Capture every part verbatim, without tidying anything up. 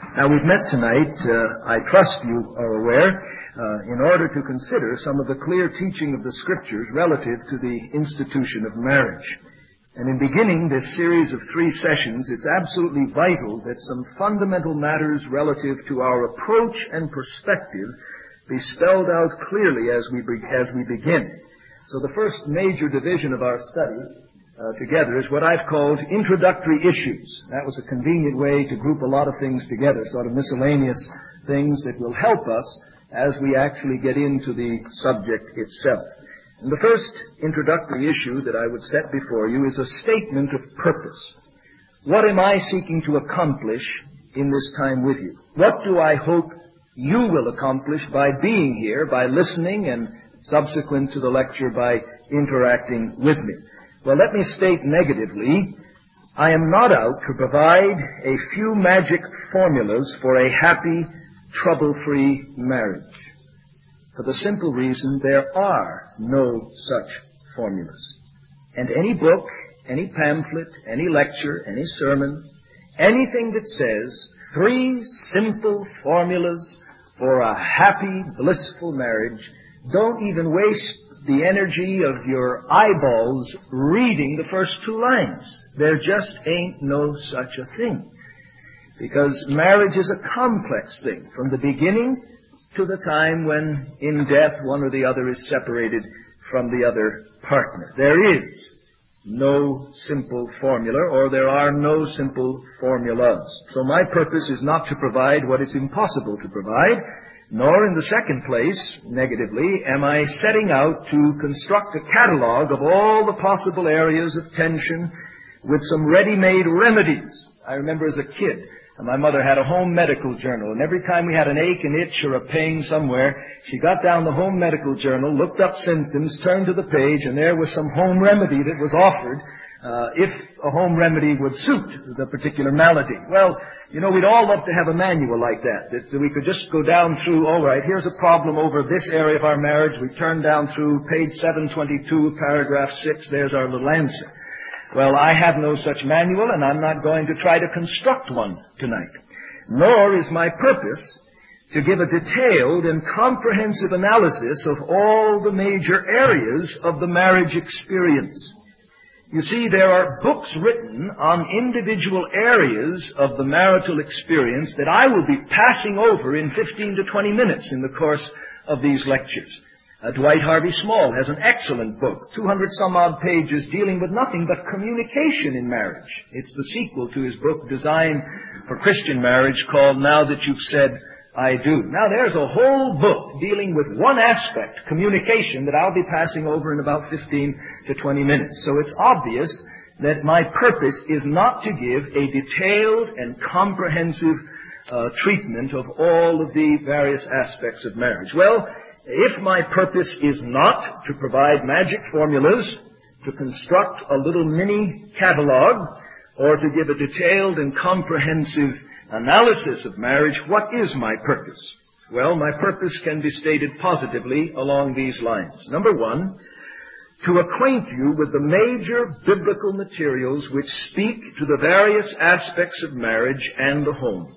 Now, we've met tonight, uh, I trust you are aware, uh, in order to consider some of the clear teaching of the Scriptures relative to the institution of marriage. And in beginning this series of three sessions, it's absolutely vital that some fundamental matters relative to our approach and perspective be spelled out clearly as we, be- as we begin. So the first major division of our study Uh, together is what I've called introductory issues. That was a convenient way to group a lot of things together, sort of miscellaneous things that will help us as we actually get into the subject itself. And the first introductory issue that I would set before you is a statement of purpose. What am I seeking to accomplish in this time with you? What do I hope you will accomplish by being here, by listening, and subsequent to the lecture by interacting with me? Well, let me state negatively, I am not out to provide a few magic formulas for a happy, trouble-free marriage. For the simple reason there are no such formulas. And any book, any pamphlet, any lecture, any sermon, anything that says three simple formulas for a happy, blissful marriage, don't even waste the energy of your eyeballs reading the first two lines. There just ain't no such a thing. Because marriage is a complex thing, from the beginning to the time when, in death, one or the other is separated from the other partner. There is no simple formula, or there are no simple formulas. So my purpose is not to provide what is impossible to provide, nor, in the second place, negatively, am I setting out to construct a catalog of all the possible areas of tension with some ready-made remedies. I remember as a kid, my mother had a home medical journal, and every time we had an ache, an itch, or a pain somewhere, she got down the home medical journal, looked up symptoms, turned to the page, and there was some home remedy that was offered, uh, if a home remedy would suit the particular malady. Well, you know, we'd all love to have a manual like that, that we could just go down through, all right, here's a problem over this area of our marriage. We turn down through page seven twenty-two, paragraph six, there's our little answer. Well, I have no such manual, and I'm not going to try to construct one tonight. Nor is my purpose to give a detailed and comprehensive analysis of all the major areas of the marriage experience. You see, there are books written on individual areas of the marital experience that I will be passing over in fifteen to twenty minutes in the course of these lectures. Uh, Dwight Harvey Small has an excellent book, two hundred some odd pages, dealing with nothing but communication in marriage. It's the sequel to his book, Design for Christian Marriage, called Now That You've Said I Do. Now, there's a whole book dealing with one aspect, communication, that I'll be passing over in about fifteen to twenty minutes. So it's obvious that my purpose is not to give a detailed and comprehensive uh, treatment of all of the various aspects of marriage. Well, if my purpose is not to provide magic formulas, to construct a little mini catalog, or to give a detailed and comprehensive analysis of marriage, what is my purpose? Well, my purpose can be stated positively along these lines. Number one, to acquaint you with the major biblical materials which speak to the various aspects of marriage and the home.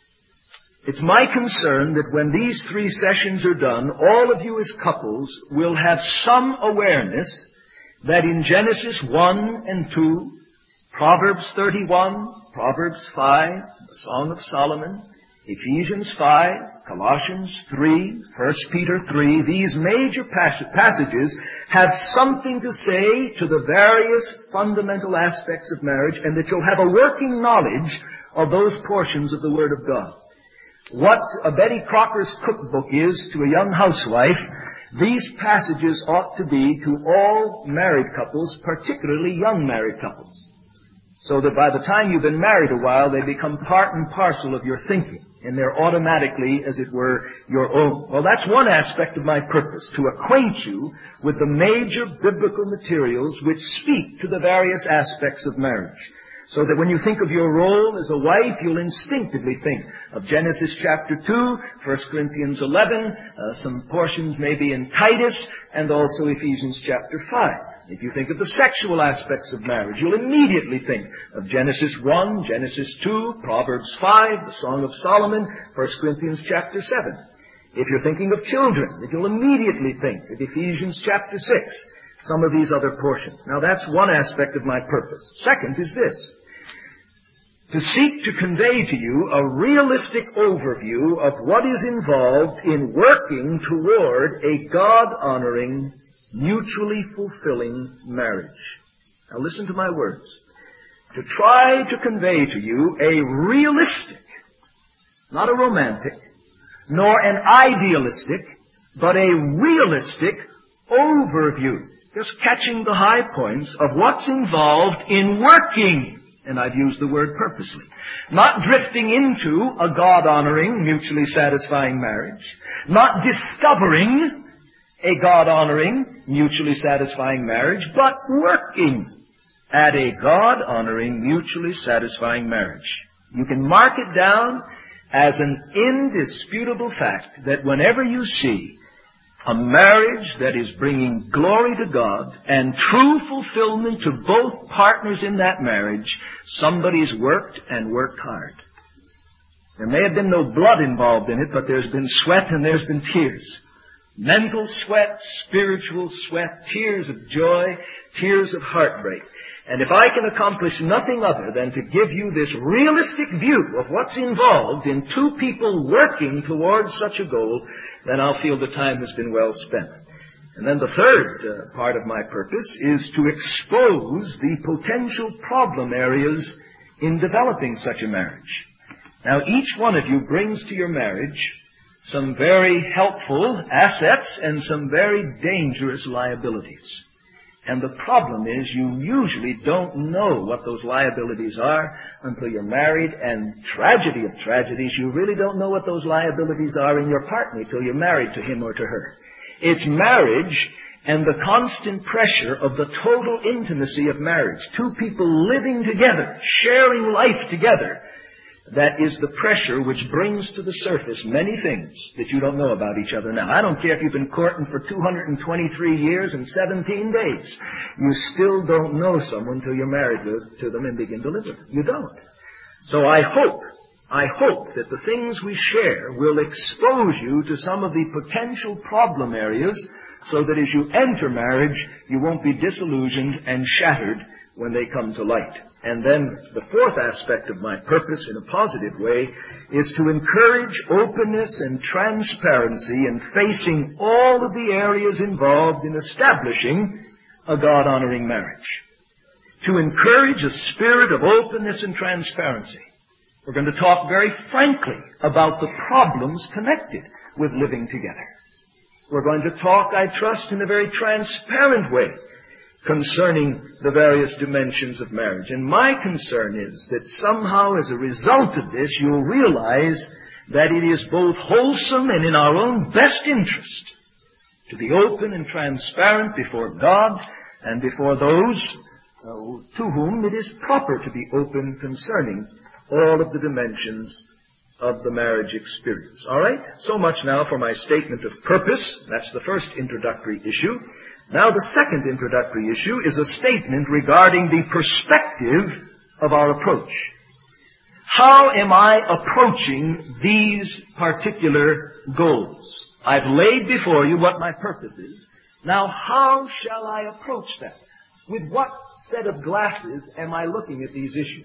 It's my concern that when these three sessions are done, all of you as couples will have some awareness that in Genesis one and two, Proverbs thirty-one, Proverbs five, the Song of Solomon, Ephesians five, Colossians three, First Peter three, these major passages have something to say to the various fundamental aspects of marriage, and that you'll have a working knowledge of those portions of the Word of God. What a Betty Crocker's cookbook is to a young housewife, these passages ought to be to all married couples, particularly young married couples, so that by the time you've been married a while, they become part and parcel of your thinking, and they're automatically, as it were, your own. Well, that's one aspect of my purpose, to acquaint you with the major biblical materials which speak to the various aspects of marriage, so that when you think of your role as a wife, you'll instinctively think of Genesis chapter two, First Corinthians eleven, uh, some portions maybe in Titus, and also Ephesians chapter five. If you think of the sexual aspects of marriage, you'll immediately think of Genesis one, Genesis two, Proverbs five, the Song of Solomon, First Corinthians chapter seven. If you're thinking of children, you'll immediately think of Ephesians chapter six, some of these other portions. Now that's one aspect of my purpose. Second is this: to seek to convey to you a realistic overview of what is involved in working toward a God-honoring, mutually fulfilling marriage. Now listen to my words. To try to convey to you a realistic, not a romantic, nor an idealistic, but a realistic overview. Just catching the high points of what's involved in working. And I've used the word purposely. Not drifting into a God-honoring, mutually satisfying marriage. Not discovering a God-honoring, mutually satisfying marriage, but working at a God-honoring, mutually satisfying marriage. You can mark it down as an indisputable fact that whenever you see a marriage that is bringing glory to God and true fulfillment to both partners in that marriage, somebody's worked and worked hard. There may have been no blood involved in it, but there's been sweat and there's been tears. Mental sweat, spiritual sweat, tears of joy, tears of heartbreak. And if I can accomplish nothing other than to give you this realistic view of what's involved in two people working towards such a goal, then I'll feel the time has been well spent. And then the third uh, part of my purpose is to expose the potential problem areas in developing such a marriage. Now, each one of you brings to your marriage some very helpful assets and some very dangerous liabilities. And the problem is you usually don't know what those liabilities are until you're married, and tragedy of tragedies, you really don't know what those liabilities are in your partner until you're married to him or to her. It's marriage and the constant pressure of the total intimacy of marriage. Two people living together, sharing life together. That is the pressure which brings to the surface many things that you don't know about each other now. I don't care if you've been courting for two hundred twenty-three years and seventeen days. You still don't know someone until you're married to, to them and begin to live with them. You don't. So I hope, I hope that the things we share will expose you to some of the potential problem areas so that as you enter marriage, you won't be disillusioned and shattered when they come to light. And then the fourth aspect of my purpose in a positive way is to encourage openness and transparency in facing all of the areas involved in establishing a God-honoring marriage. To encourage a spirit of openness and transparency. We're going to talk very frankly about the problems connected with living together. We're going to talk, I trust, in a very transparent way concerning the various dimensions of marriage. And my concern is that somehow as a result of this, you'll realize that it is both wholesome and in our own best interest to be open and transparent before God and before those uh, to whom it is proper to be open concerning all of the dimensions of the marriage experience. All right? So much now for my statement of purpose. That's the first introductory issue. Now the second introductory issue is a statement regarding the perspective of our approach. How am I approaching these particular goals? I've laid before you what my purpose is. Now how shall I approach that? With what set of glasses am I looking at these issues?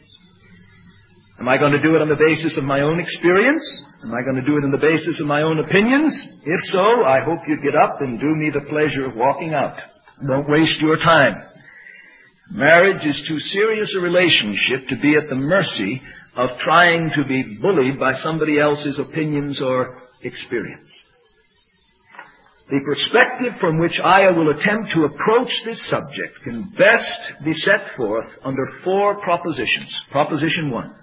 Am I going to do it on the basis of my own experience? Am I going to do it on the basis of my own opinions? If so, I hope you get up and do me the pleasure of walking out. Don't waste your time. Marriage is too serious a relationship to be at the mercy of trying to be bullied by somebody else's opinions or experience. The perspective from which I will attempt to approach this subject can best be set forth under four propositions. Proposition one.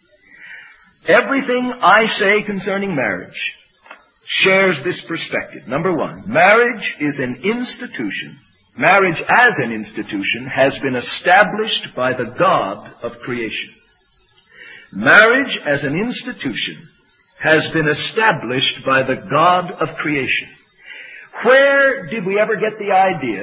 Everything I say concerning marriage shares this perspective. Number one, marriage is an institution. Marriage as an institution has been established by the God of creation. Marriage as an institution has been established by the God of creation. Where did we ever get the idea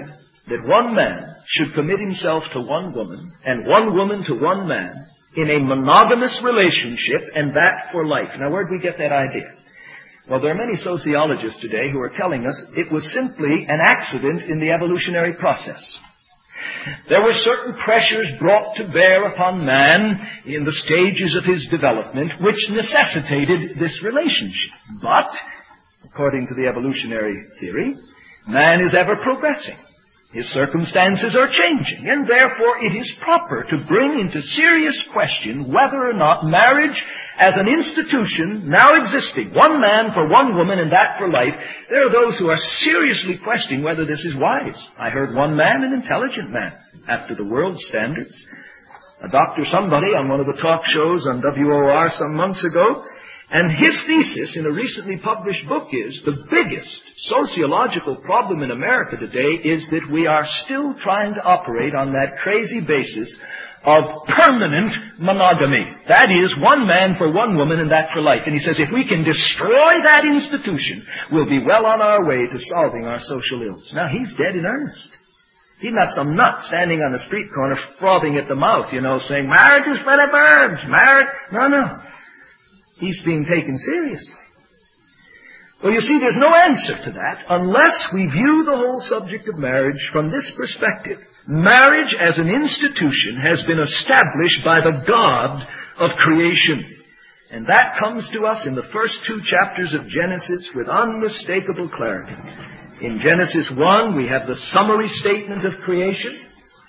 that one man should commit himself to one woman and one woman to one man in a monogamous relationship, and that for life. Now, where did we get that idea? Well, there are many sociologists today who are telling us it was simply an accident in the evolutionary process. There were certain pressures brought to bear upon man in the stages of his development which necessitated this relationship. But, according to the evolutionary theory, man is ever progressing. His circumstances are changing, and therefore it is proper to bring into serious question whether or not marriage as an institution now existing, one man for one woman and that for life, there are those who are seriously questioning whether this is wise. I heard one man, an intelligent man, after the world's standards, a Doctor somebody on one of the talk shows on W O R some months ago, and his thesis in a recently published book is the biggest sociological problem in America today is that we are still trying to operate on that crazy basis of permanent monogamy. That is, one man for one woman and that for life. And he says if we can destroy that institution, we'll be well on our way to solving our social ills. Now, he's dead in earnest. He's not some nut standing on the street corner frothing at the mouth, you know, saying, marriage is for the birds, marriage. No, no. He's being taken seriously. Well, you see, there's no answer to that unless we view the whole subject of marriage from this perspective. Marriage as an institution has been established by the God of creation. And that comes to us in the first two chapters of Genesis with unmistakable clarity. In Genesis one, we have the summary statement of creation.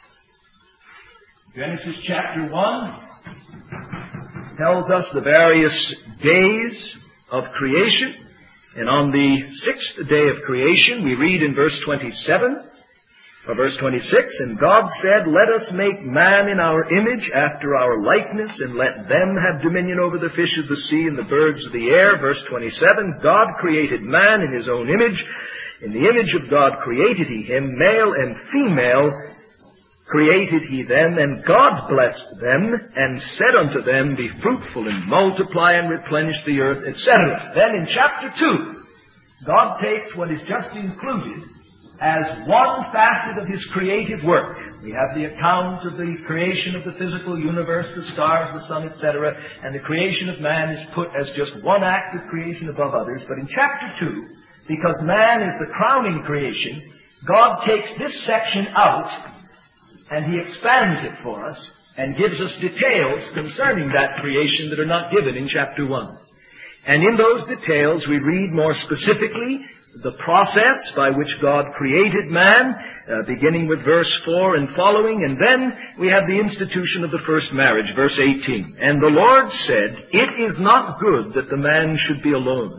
Genesis chapter one tells us the various days of creation. And on the sixth day of creation, we read in verse twenty-seven, or verse twenty-six, and God said, let us make man in our image after our likeness, and let them have dominion over the fish of the sea and the birds of the air. Verse twenty-seven, God created man in his own image. In the image of God created he him, male and female created he them, and God blessed them, and said unto them, be fruitful and multiply and replenish the earth, et cetera. Then in chapter two, God takes what is just included as one facet of his creative work. We have the account of the creation of the physical universe, the stars, the sun, et cetera, and the creation of man is put as just one act of creation above others. But in chapter two, because man is the crowning creation, God takes this section out and he expands it for us and gives us details concerning that creation that are not given in chapter one. And in those details we read more specifically the process by which God created man, uh, beginning with verse four and following, and then we have the institution of the first marriage, verse eighteen. And the Lord said, it is not good that the man should be alone.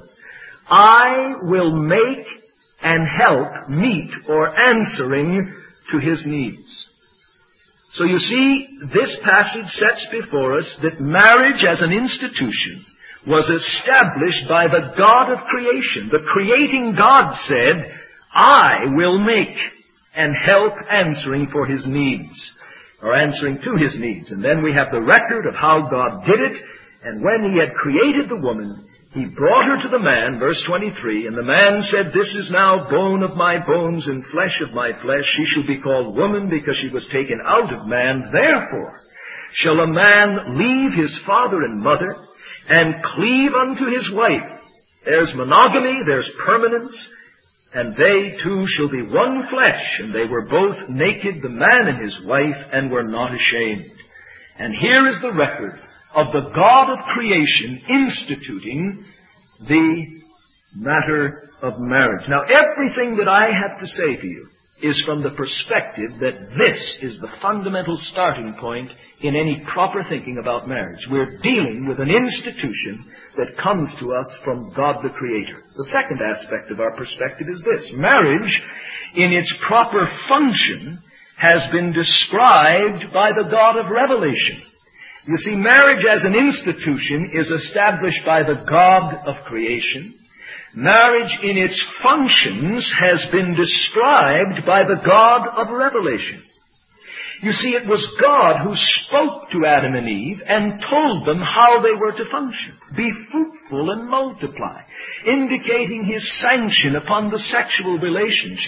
I will make and help meet or answering to his needs. So you see, this passage sets before us that marriage as an institution was established by the God of creation. The creating God said, I will make and help answering for his needs, or answering to his needs. And then we have the record of how God did it, and when he had created the woman, he brought her to the man, verse twenty-three, and the man said, this is now bone of my bones and flesh of my flesh. She shall be called woman because she was taken out of man. Therefore shall a man leave his father and mother and cleave unto his wife. There's monogamy, there's permanence, and they two shall be one flesh. And they were both naked, the man and his wife, and were not ashamed. And here is the record of the God of creation instituting the matter of marriage. Now, everything that I have to say to you is from the perspective that this is the fundamental starting point in any proper thinking about marriage. We're dealing with an institution that comes to us from God the Creator. The second aspect of our perspective is this. Marriage, in its proper function, has been described by the God of Revelation. You see, marriage as an institution is established by the God of creation. Marriage in its functions has been described by the God of Revelation. You see, it was God who spoke to Adam and Eve and told them how they were to function. Be fruitful and multiply, indicating his sanction upon the sexual relationship.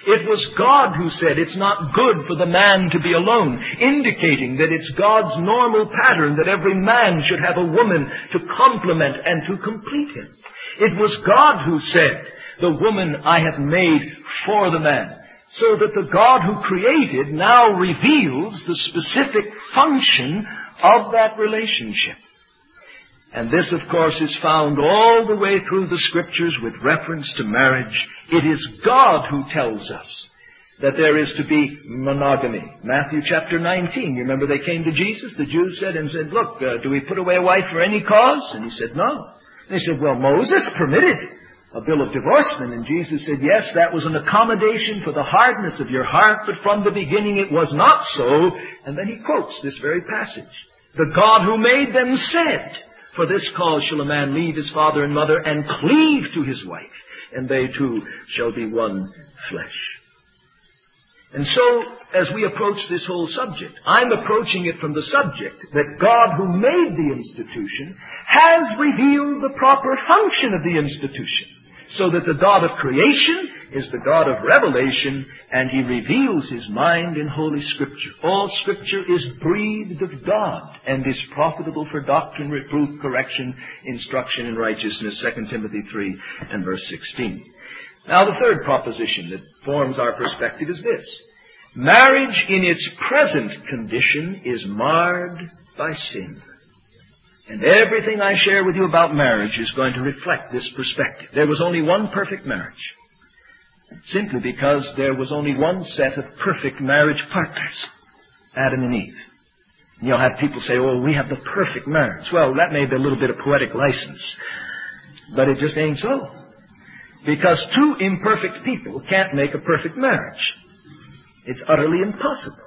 It was God who said it's not good for the man to be alone, indicating that it's God's normal pattern that every man should have a woman to complement and to complete him. It was God who said, the woman I have made for the man. So that the God who created now reveals the specific function of that relationship. And this, of course, is found all the way through the Scriptures with reference to marriage. It is God who tells us that there is to be monogamy. Matthew chapter nineteen, you remember they came to Jesus? The Jews said and said, look, uh, do we put away a wife for any cause? And he said, no. And they said, well, Moses permitted a bill of divorcement. And Jesus said, yes, that was an accommodation for the hardness of your heart, but from the beginning it was not so. And then he quotes this very passage. The God who made them said, for this cause shall a man leave his father and mother and cleave to his wife, and they two shall be one flesh. And so, as we approach this whole subject, I'm approaching it from the subject that God who made the institution has revealed the proper function of the institution. So that the God of creation is the God of revelation, and He reveals His mind in Holy Scripture. All Scripture is breathed of God and is profitable for doctrine, reproof, correction, instruction in righteousness, Second Timothy three and verse sixteen. Now the third proposition that forms our perspective is this. Marriage in its present condition is marred by sin. And everything I share with you about marriage is going to reflect this perspective. There was only one perfect marriage. Simply because there was only one set of perfect marriage partners. Adam and Eve. And you'll have people say, oh, we have the perfect marriage. Well, that may be a little bit of poetic license. But it just ain't so. Because two imperfect people can't make a perfect marriage. It's utterly impossible.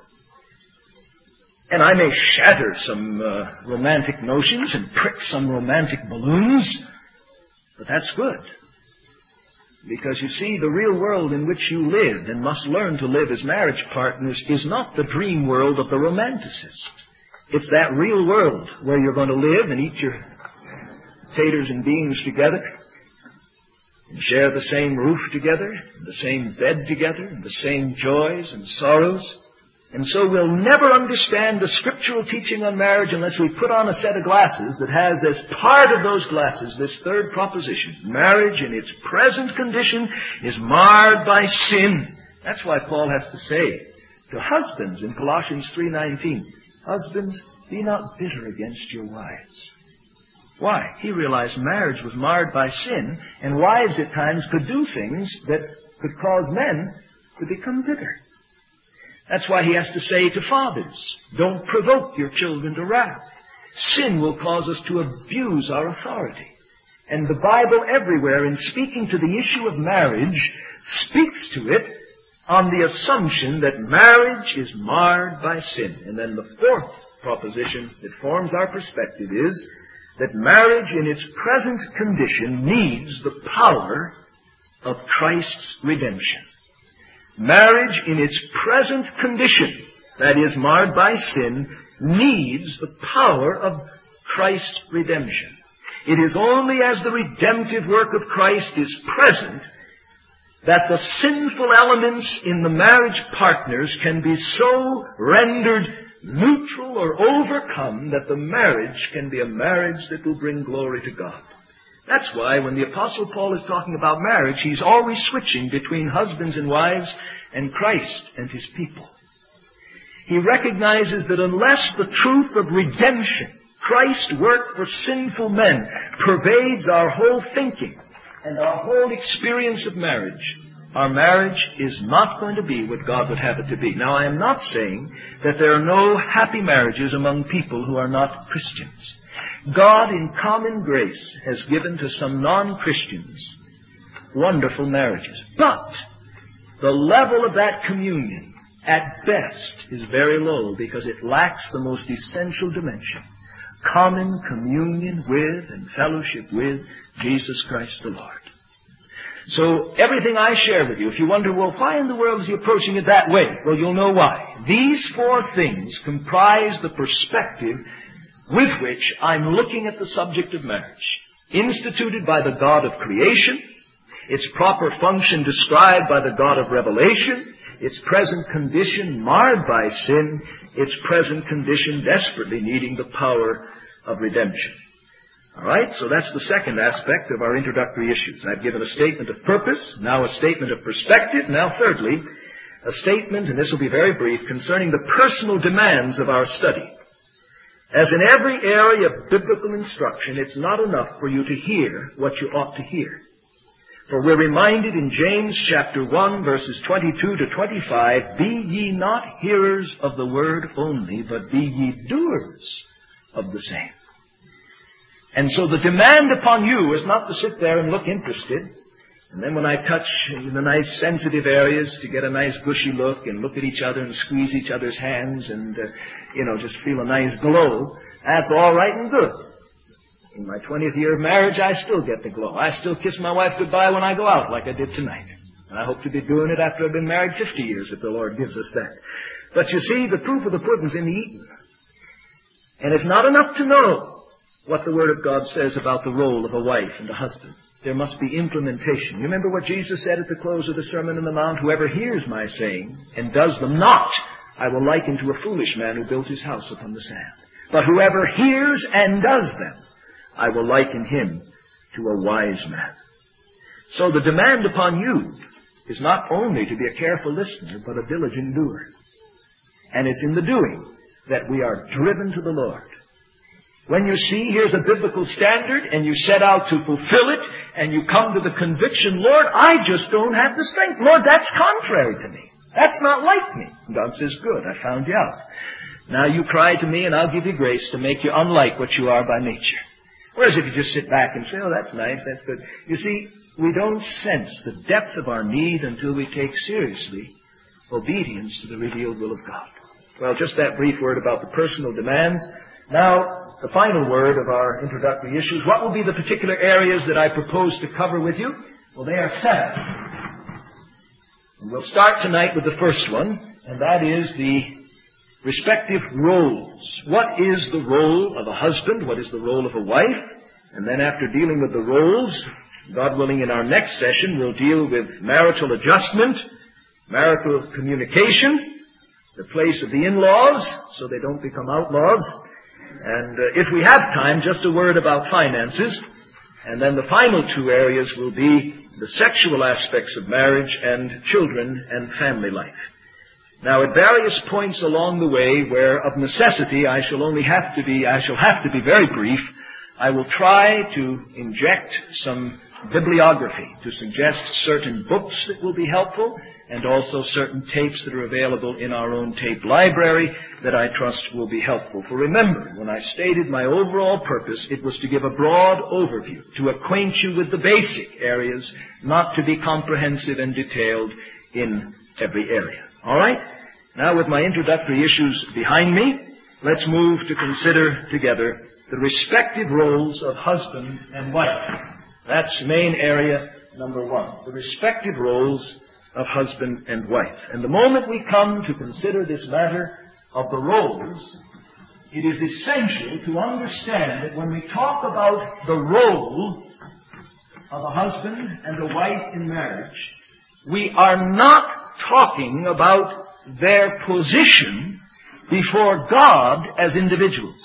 And I may shatter some uh, romantic notions and prick some romantic balloons, but that's good. Because you see, the real world in which you live and must learn to live as marriage partners is not the dream world of the romanticist. It's that real world where you're going to live and eat your taters and beans together, and share the same roof together, and the same bed together, and the same joys and sorrows. And so we'll never understand the scriptural teaching on marriage unless we put on a set of glasses that has as part of those glasses this third proposition. Marriage in its present condition is marred by sin. That's why Paul has to say to husbands in Colossians three nineteen, husbands, be not bitter against your wives. Why? He realized marriage was marred by sin, and wives at times could do things that could cause men to become bitter. That's why he has to say to fathers, don't provoke your children to wrath. Sin will cause us to abuse our authority. And the Bible everywhere, in speaking to the issue of marriage, speaks to it on the assumption that marriage is marred by sin. And then the fourth proposition that forms our perspective is that marriage in its present condition needs the power of Christ's redemption. Marriage in its present condition, that is, marred by sin, needs the power of Christ's redemption. It is only as the redemptive work of Christ is present that the sinful elements in the marriage partners can be so rendered neutral or overcome that the marriage can be a marriage that will bring glory to God. That's why when the Apostle Paul is talking about marriage, he's always switching between husbands and wives and Christ and His people. He recognizes that unless the truth of redemption, Christ's work for sinful men, pervades our whole thinking and our whole experience of marriage, our marriage is not going to be what God would have it to be. Now, I am not saying that there are no happy marriages among people who are not Christians. God, in common grace, has given to some non-Christians wonderful marriages. But the level of that communion, at best, is very low because it lacks the most essential dimension. Common communion with and fellowship with Jesus Christ the Lord. So everything I share with you, if you wonder, well, why in the world is he approaching it that way? Well, you'll know why. These four things comprise the perspective with which I'm looking at the subject of marriage, instituted by the God of creation, its proper function described by the God of revelation, its present condition marred by sin, its present condition desperately needing the power of redemption. All right, so that's the second aspect of our introductory issues. I've given a statement of purpose, now a statement of perspective, now thirdly, a statement, and this will be very brief, concerning the personal demands of our study. As in every area of biblical instruction, it's not enough for you to hear what you ought to hear. For we're reminded in James chapter one, verses twenty-two to twenty-five, be ye not hearers of the word only, but be ye doers of the same. And so the demand upon you is not to sit there and look interested, and then when I touch the nice sensitive areas to get a nice gushy look and look at each other and squeeze each other's hands and, uh, you know, just feel a nice glow, that's all right and good. In my twentieth year of marriage, I still get the glow. I still kiss my wife goodbye when I go out like I did tonight. And I hope to be doing it after I've been married fifty years if the Lord gives us that. But you see, the proof of the pudding's in the eating. And it's not enough to know what the Word of God says about the role of a wife and a husband. There must be implementation. You remember what Jesus said at the close of the Sermon on the Mount? Whoever hears my saying and does them not, I will liken to a foolish man who built his house upon the sand. But whoever hears and does them, I will liken him to a wise man. So the demand upon you is not only to be a careful listener, but a diligent doer. And it's in the doing that we are driven to the Lord. When you see here's a biblical standard and you set out to fulfill it and you come to the conviction, Lord, I just don't have the strength. Lord, that's contrary to me. That's not like me. And God says, good, I found you out. Now you cry to me and I'll give you grace to make you unlike what you are by nature. Whereas if you just sit back and say, oh, that's nice, that's good. You see, we don't sense the depth of our need until we take seriously obedience to the revealed will of God. Well, just that brief word about the personal demands. Now, the final word of our introductory issues. What will be the particular areas that I propose to cover with you? Well, they are seven. And we'll start tonight with the first one, and that is the respective roles. What is the role of a husband? What is the role of a wife? And then after dealing with the roles, God willing, in our next session, we'll deal with marital adjustment, marital communication, the place of the in-laws, so they don't become outlaws. And uh, if we have time, just a word about finances. And then the final two areas will be the sexual aspects of marriage and children and family life. Now, at various points along the way where of necessity I shall only have to be, I shall have to be very brief, I will try to inject some bibliography to suggest certain books that will be helpful and also certain tapes that are available in our own tape library that I trust will be helpful. For remember, when I stated my overall purpose, it was to give a broad overview, to acquaint you with the basic areas, not to be comprehensive and detailed in every area. All right? Now, with my introductory issues behind me, let's move to consider together the respective roles of husband and wife. That's main area number one, the respective roles of husband and wife. And the moment we come to consider this matter of the roles, it is essential to understand that when we talk about the role of a husband and a wife in marriage, we are not talking about their position before God as individuals.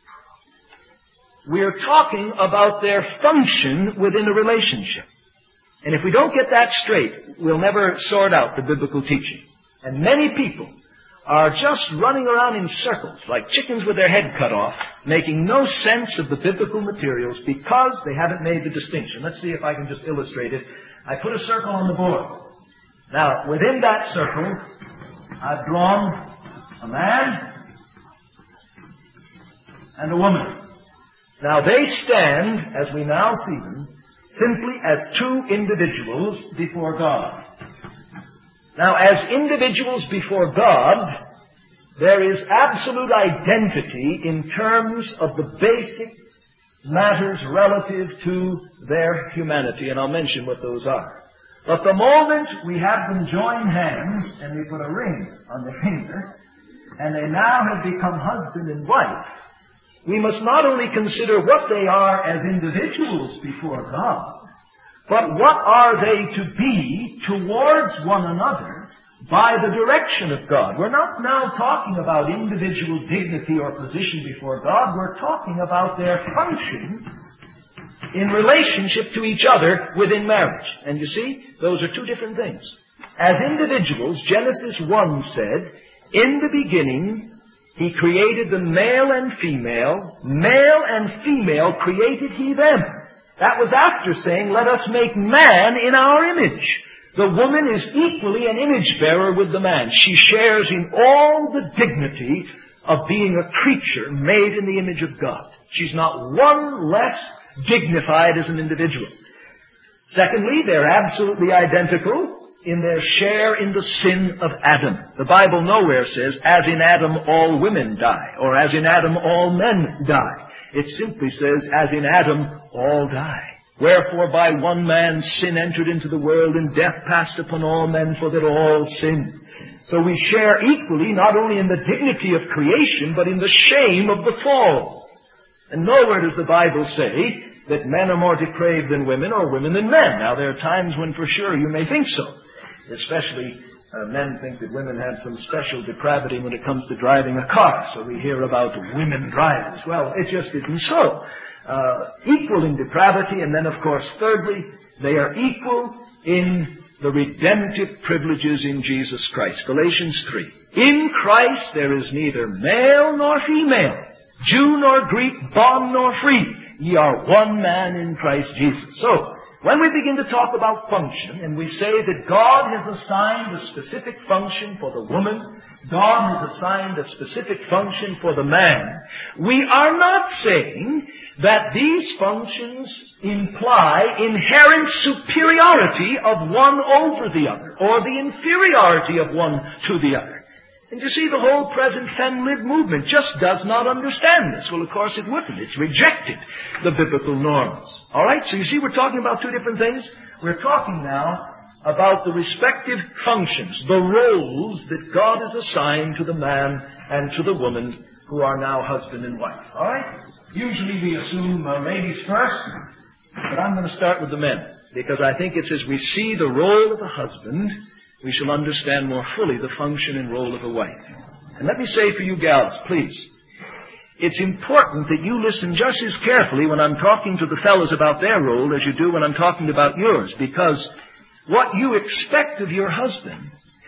We are talking about their function within a relationship. And if we don't get that straight, we'll never sort out the biblical teaching. And many people are just running around in circles like chickens with their head cut off, making no sense of the biblical materials because they haven't made the distinction. Let's see if I can just illustrate it. I put a circle on the board. Now, within that circle, I've drawn a man and a woman. Now, they stand, as we now see them, simply as two individuals before God. Now, as individuals before God, there is absolute identity in terms of the basic matters relative to their humanity, and I'll mention what those are. But the moment we have them join hands and we put a ring on their finger, and they now have become husband and wife, we must not only consider what they are as individuals before God, but what are they to be towards one another by the direction of God? We're not now talking about individual dignity or position before God. We're talking about their function in relationship to each other within marriage. And you see, those are two different things. As individuals, Genesis one said, in the beginning, He created the male and female. Male and female created He them. That was after saying, let us make man in our image. The woman is equally an image bearer with the man. She shares in all the dignity of being a creature made in the image of God. She's not one less dignified as an individual. Secondly, they're absolutely identical in their share in the sin of Adam. The Bible nowhere says, as in Adam all women die, or as in Adam all men die. It simply says, as in Adam all die. Wherefore by one man sin entered into the world, and death passed upon all men, for that all sinned. So we share equally not only in the dignity of creation, but in the shame of the fall. And nowhere does the Bible say that men are more depraved than women, or women than men. Now there are times when for sure you may think so. Especially uh, men think that women have some special depravity when it comes to driving a car. So we hear about women drivers. Well, it just isn't so. Uh, equal in depravity, and then of course thirdly, they are equal in the redemptive privileges in Jesus Christ. Galatians three. In Christ there is neither male nor female, Jew nor Greek, bond nor free. Ye are one man in Christ Jesus. So, when we begin to talk about function, and we say that God has assigned a specific function for the woman, God has assigned a specific function for the man, we are not saying that these functions imply inherent superiority of one over the other, or the inferiority of one to the other. And you see, the whole present fem-lib movement just does not understand this. Well, of course it wouldn't. It's rejected the biblical norms. All right? So you see, we're talking about two different things. We're talking now about the respective functions, the roles that God has assigned to the man and to the woman who are now husband and wife. All right? Usually we assume uh, ladies first, but I'm going to start with the men, because I think it's as we see the role of a husband, we shall understand more fully the function and role of a wife. And let me say for you gals, please, it's important that you listen just as carefully when I'm talking to the fellows about their role as you do when I'm talking about yours, because what you expect of your husband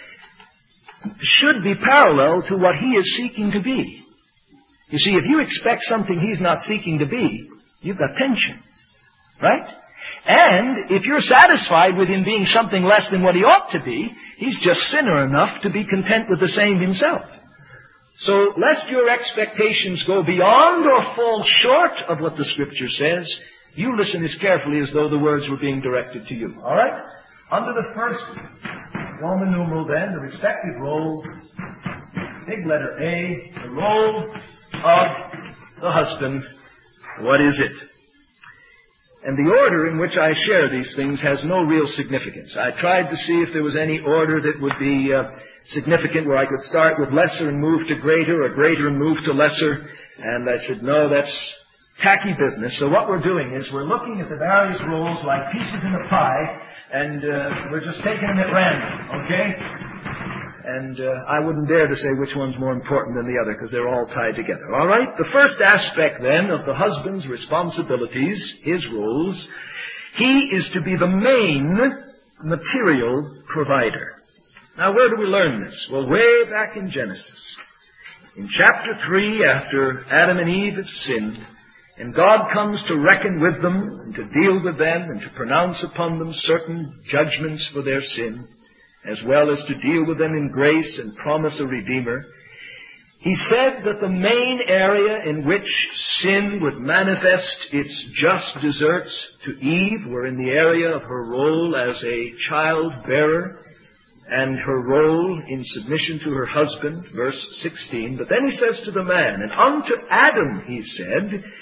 should be parallel to what he is seeking to be. You see, if you expect something he's not seeking to be, you've got tension. Right? And if you're satisfied with him being something less than what he ought to be, he's just sinner enough to be content with the same himself. So, lest your expectations go beyond or fall short of what the Scripture says, you listen as carefully as though the words were being directed to you. All right? Under the first Roman numeral then, the respective roles, big letter A, the role of the husband. What is it? And the order in which I share these things has no real significance. I tried to see if there was any order that would be uh, significant where I could start with lesser and move to greater, or greater and move to lesser. And I said, no, that's tacky business. So what we're doing is we're looking at the various roles like pieces in a pie, and uh, we're just taking them at random, okay? And uh, I wouldn't dare to say which one's more important than the other, because they're all tied together. All right? The first aspect, then, of the husband's responsibilities, his roles, he is to be the main material provider. Now, where do we learn this? Well, way back in Genesis. In chapter three, after Adam and Eve have sinned, and God comes to reckon with them, and to deal with them, and to pronounce upon them certain judgments for their sin, as well as to deal with them in grace and promise a Redeemer, he said that the main area in which sin would manifest its just deserts to Eve were in the area of her role as a child-bearer and her role in submission to her husband, verse sixteen. But then he says to the man, and unto Adam, he said,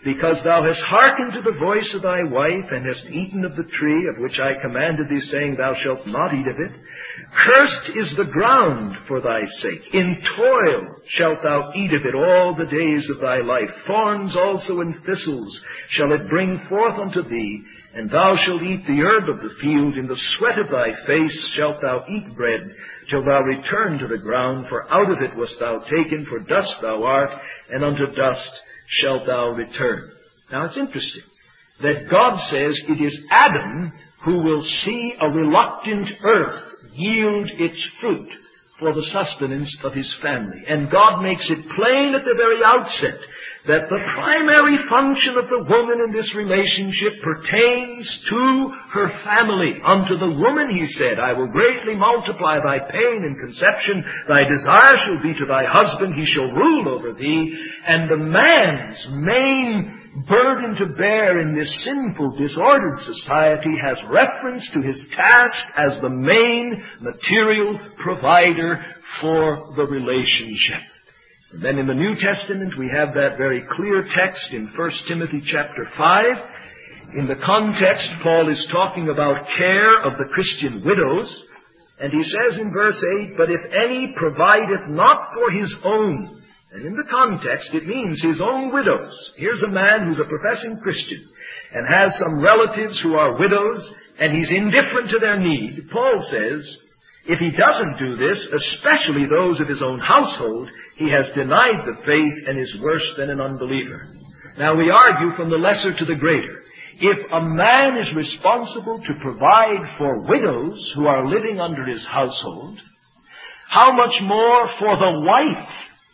because thou hast hearkened to the voice of thy wife, and hast eaten of the tree of which I commanded thee, saying, Thou shalt not eat of it. Cursed is the ground for thy sake. In toil shalt thou eat of it all the days of thy life. Thorns also and thistles shall it bring forth unto thee, and thou shalt eat the herb of the field. In the sweat of thy face shalt thou eat bread, till thou return to the ground, for out of it wast thou taken, for dust thou art, and unto dust shalt thou return. Now it's interesting that God says it is Adam who will see a reluctant earth yield its fruit for the sustenance of his family. And God makes it plain at the very outset that the primary function of the woman in this relationship pertains to her family. Unto the woman, he said, I will greatly multiply thy pain in conception. Thy desire shall be to thy husband. He shall rule over thee. And the man's main burden to bear in this sinful, disordered society has reference to his task as the main material provider for the relationship. And then in the New Testament, we have that very clear text in First Timothy chapter five. In the context, Paul is talking about care of the Christian widows. And he says in verse eight, But if any provideth not for his own, and in the context, it means his own widows. Here's a man who's a professing Christian and has some relatives who are widows, and he's indifferent to their need. Paul says, if he doesn't do this, especially those of his own household, he has denied the faith and is worse than an unbeliever. Now we argue from the lesser to the greater. If a man is responsible to provide for widows who are living under his household, how much more for the wife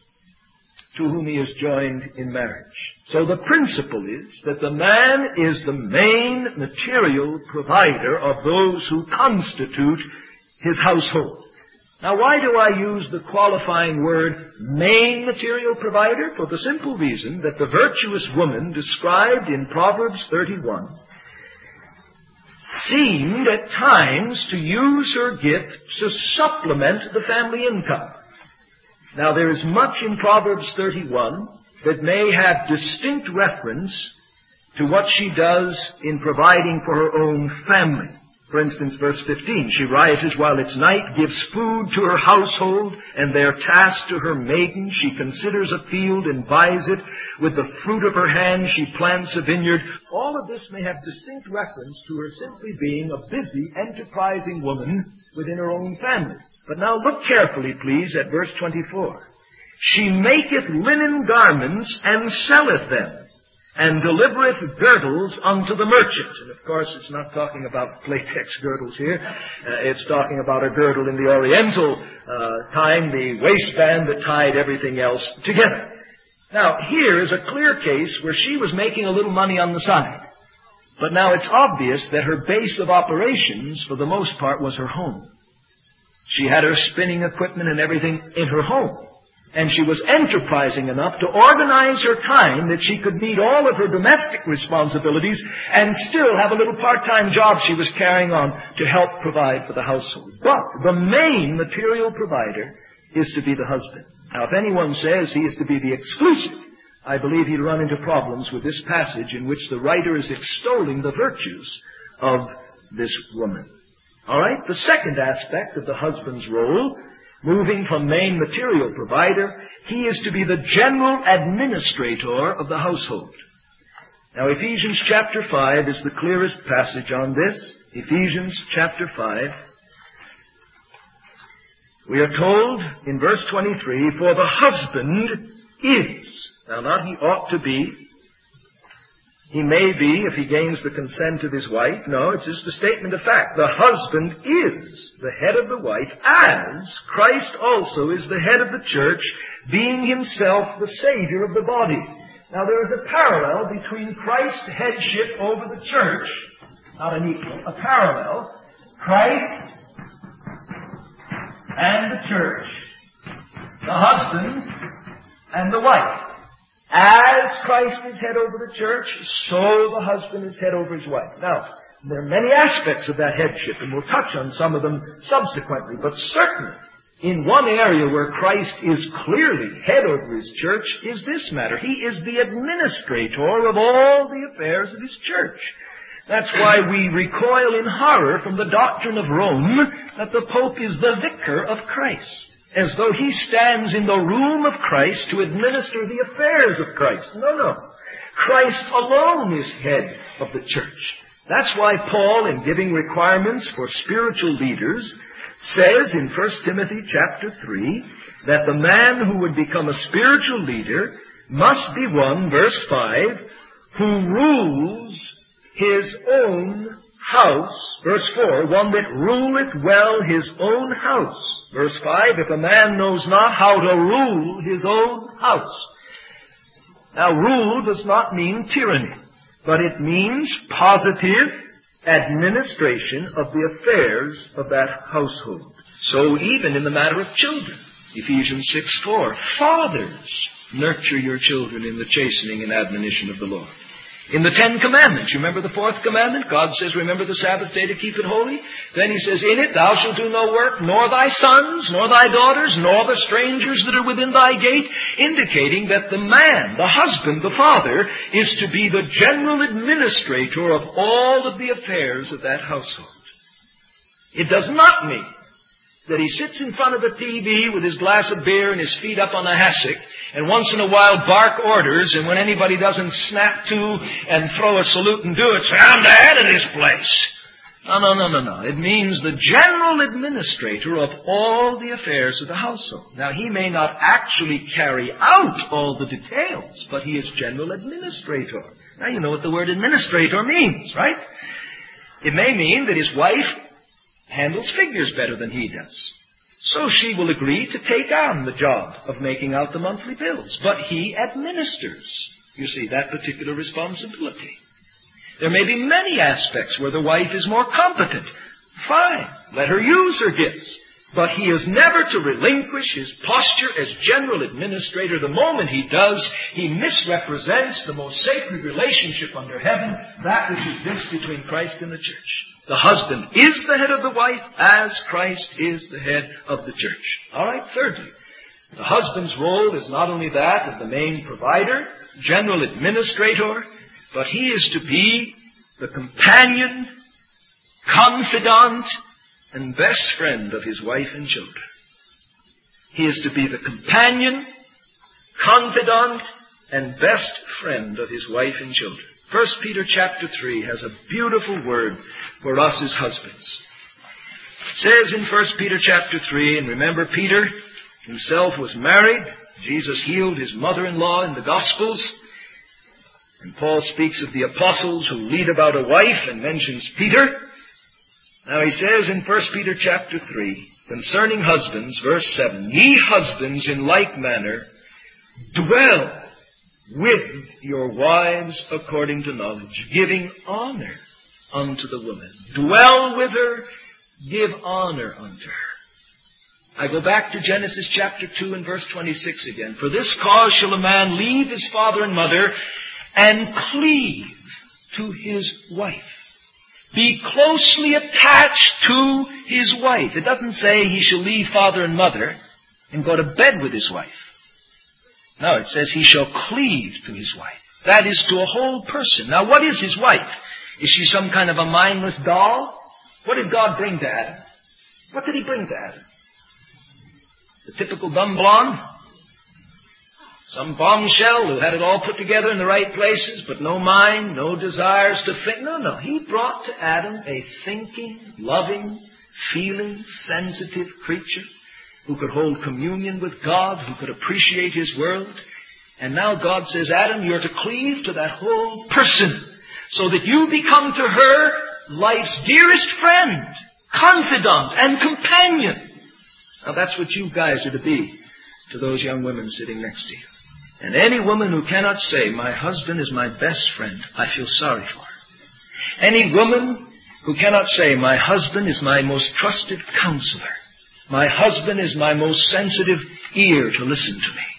to whom he is joined in marriage? So the principle is that the man is the main material provider of those who constitute his household. Now, why do I use the qualifying word main material provider? For the simple reason that the virtuous woman described in Proverbs thirty-one seemed at times to use her gift to supplement the family income. Now, there is much in Proverbs thirty-one that may have distinct reference to what she does in providing for her own family. For instance, verse fifteen, she rises while it's night, gives food to her household, and their task to her maidens. She considers a field and buys it. With the fruit of her hand she plants a vineyard. All of this may have distinct reference to her simply being a busy, enterprising woman within her own family. But now look carefully, please, at verse twenty-four. She maketh linen garments and selleth them, and delivereth girdles unto the merchant. And of course, it's not talking about latex girdles here. Uh, it's talking about a girdle in the Oriental uh, time, the waistband that tied everything else together. Now, here is a clear case where she was making a little money on the side. But now it's obvious that her base of operations, for the most part, was her home. She had her spinning equipment and everything in her home. And she was enterprising enough to organize her time that she could meet all of her domestic responsibilities and still have a little part-time job she was carrying on to help provide for the household. But the main material provider is to be the husband. Now, if anyone says he is to be the exclusive, I believe he'd run into problems with this passage in which the writer is extolling the virtues of this woman. All right, the second aspect of the husband's role, moving from main material provider, he is to be the general administrator of the household. Now, Ephesians chapter five is the clearest passage on this. Ephesians chapter five. We are told in verse twenty-three, for the husband is. Now, not he ought to be. He may be if he gains the consent of his wife. No, it's just a statement of fact. The husband is the head of the wife, as Christ also is the head of the church, being himself the Savior of the body. Now, there is a parallel between Christ's headship over the church, not an equal, a parallel. Christ and the church, the husband and the wife. As Christ is head over the church, so the husband is head over his wife. Now, there are many aspects of that headship, and we'll touch on some of them subsequently, but certainly in one area where Christ is clearly head over His church is this matter. He is the administrator of all the affairs of His church. That's why we recoil in horror from the doctrine of Rome that the Pope is the vicar of Christ, as though he stands in the room of Christ to administer the affairs of Christ. No, no. Christ alone is head of the church. That's why Paul, in giving requirements for spiritual leaders, says in First Timothy chapter three that the man who would become a spiritual leader must be one, verse five, who rules his own house. Verse four, one that ruleth well his own house. Verse five, if a man knows not how to rule his own house. Now, rule does not mean tyranny, but it means positive administration of the affairs of that household. So even in the matter of children, Ephesians six four, fathers, nurture your children in the chastening and admonition of the Lord. In the Ten Commandments, you remember the fourth commandment? God says, remember the Sabbath day to keep it holy. Then He says, in it thou shalt do no work, nor thy sons, nor thy daughters, nor the strangers that are within thy gate, indicating that the man, the husband, the father, is to be the general administrator of all of the affairs of that household. It does not mean that he sits in front of the T V with his glass of beer and his feet up on a hassock, and once in a while bark orders, and when anybody doesn't snap to and throw a salute and do it, say, I'm the head of this place. No, no, no, no, no. It means the general administrator of all the affairs of the household. Now, he may not actually carry out all the details, but he is general administrator. Now, you know what the word administrator means, right? It may mean that his wife handles figures better than he does. So she will agree to take on the job of making out the monthly bills. But he administers, you see, that particular responsibility. There may be many aspects where the wife is more competent. Fine, let her use her gifts. But he is never to relinquish his posture as general administrator. The moment he does, he misrepresents the most sacred relationship under heaven, that which exists between Christ and the church. The husband is the head of the wife as Christ is the head of the church. All right, thirdly, the husband's role is not only that of the main provider, general administrator, but he is to be the companion, confidant, and best friend of his wife and children. He is to be the companion, confidant, and best friend of his wife and children. First Peter chapter three has a beautiful word for us as husbands. It says in First Peter chapter three, and remember Peter himself was married. Jesus healed his mother-in-law in the Gospels. And Paul speaks of the apostles who lead about a wife and mentions Peter. Now he says in First Peter chapter three, concerning husbands, verse seven, ye husbands in like manner dwell with your wives according to knowledge, giving honor unto the woman. Dwell with her, give honor unto her. I go back to Genesis chapter two and verse twenty-six again. For this cause shall a man leave his father and mother and cleave to his wife. Be closely attached to his wife. It doesn't say he shall leave father and mother and go to bed with his wife. No, it says he shall cleave to his wife. That is to a whole person. Now, what is his wife? Is she some kind of a mindless doll? What did God bring to Adam? What did He bring to Adam? The typical dumb blonde? Some bombshell who had it all put together in the right places, but no mind, no desires to think. No, no. He brought to Adam a thinking, loving, feeling, sensitive creature who could hold communion with God, who could appreciate His world. And now God says, Adam, you're to cleave to that whole person so that you become to her life's dearest friend, confidant, and companion. Now that's what you guys are to be to those young women sitting next to you. And any woman who cannot say, my husband is my best friend, I feel sorry for her. Any woman who cannot say, my husband is my most trusted counselor, my husband is my most sensitive ear to listen to me.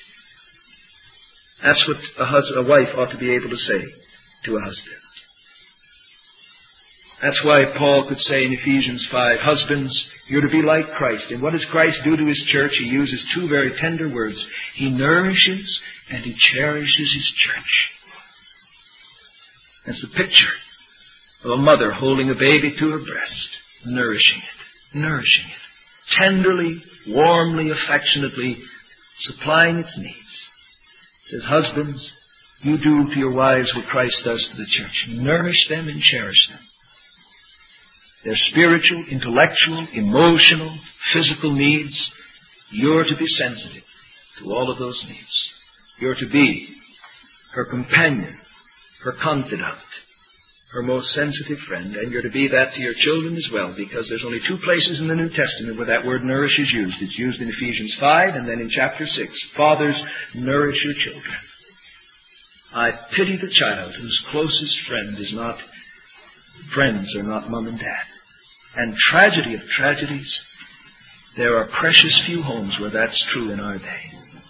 That's what a, hus- a wife ought to be able to say to a husband. That's why Paul could say in Ephesians five, husbands, you're to be like Christ. And what does Christ do to His church? He uses two very tender words. He nourishes and He cherishes His church. That's the picture of a mother holding a baby to her breast, nourishing it, nourishing it, tenderly, warmly, affectionately, supplying its needs. It says, husbands, you do to your wives what Christ does to the church. Nourish them and cherish them. Their spiritual, intellectual, emotional, physical needs, you're to be sensitive to all of those needs. You're to be her companion, her confidant, her most sensitive friend, and you're to be that to your children as well, because there's only two places in the New Testament where that word nourish is used. It's used in Ephesians five and then in chapter six. Fathers, nourish your children. I pity the child whose closest friend is not, friends are not mom and dad. And tragedy of tragedies, there are precious few homes where that's true in our day.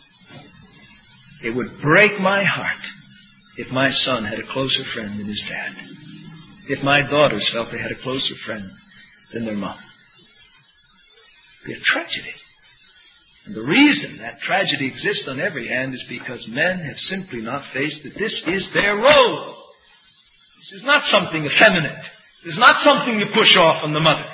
It would break my heart if my son had a closer friend than his dad. If my daughters felt they had a closer friend than their mom. It would be a tragedy. And the reason that tragedy exists on every hand is because men have simply not faced that this is their role. This is not something effeminate. This is not something you push off on the mother.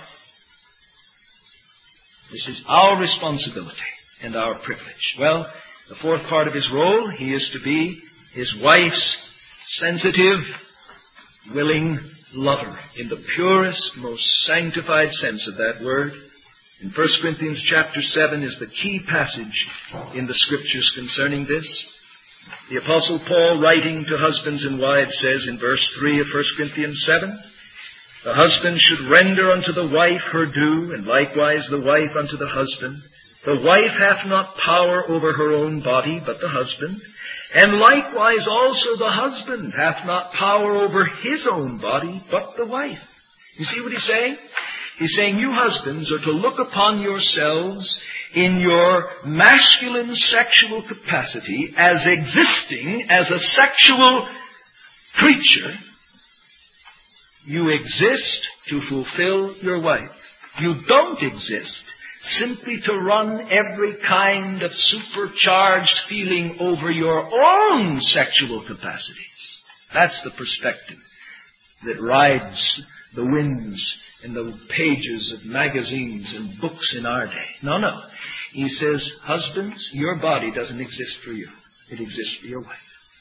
This is our responsibility and our privilege. Well, the fourth part of his role, he is to be his wife's sensitive, willing lover in the purest, most sanctified sense of that word. In First Corinthians chapter seven is the key passage in the Scriptures concerning this. The Apostle Paul, writing to husbands and wives, says in verse three of First Corinthians seven, the husband should render unto the wife her due, and likewise the wife unto the husband. The wife hath not power over her own body, but the husband. And likewise also the husband hath not power over his own body, but the wife. You see what he's saying? He's saying you husbands are to look upon yourselves in your masculine sexual capacity as existing as a sexual creature. You exist to fulfill your wife. You don't exist simply to run every kind of supercharged feeling over your own sexual capacities. That's the perspective that rides the winds in the pages of magazines and books in our day. No, no. He says, husbands, your body doesn't exist for you. It exists for your wife.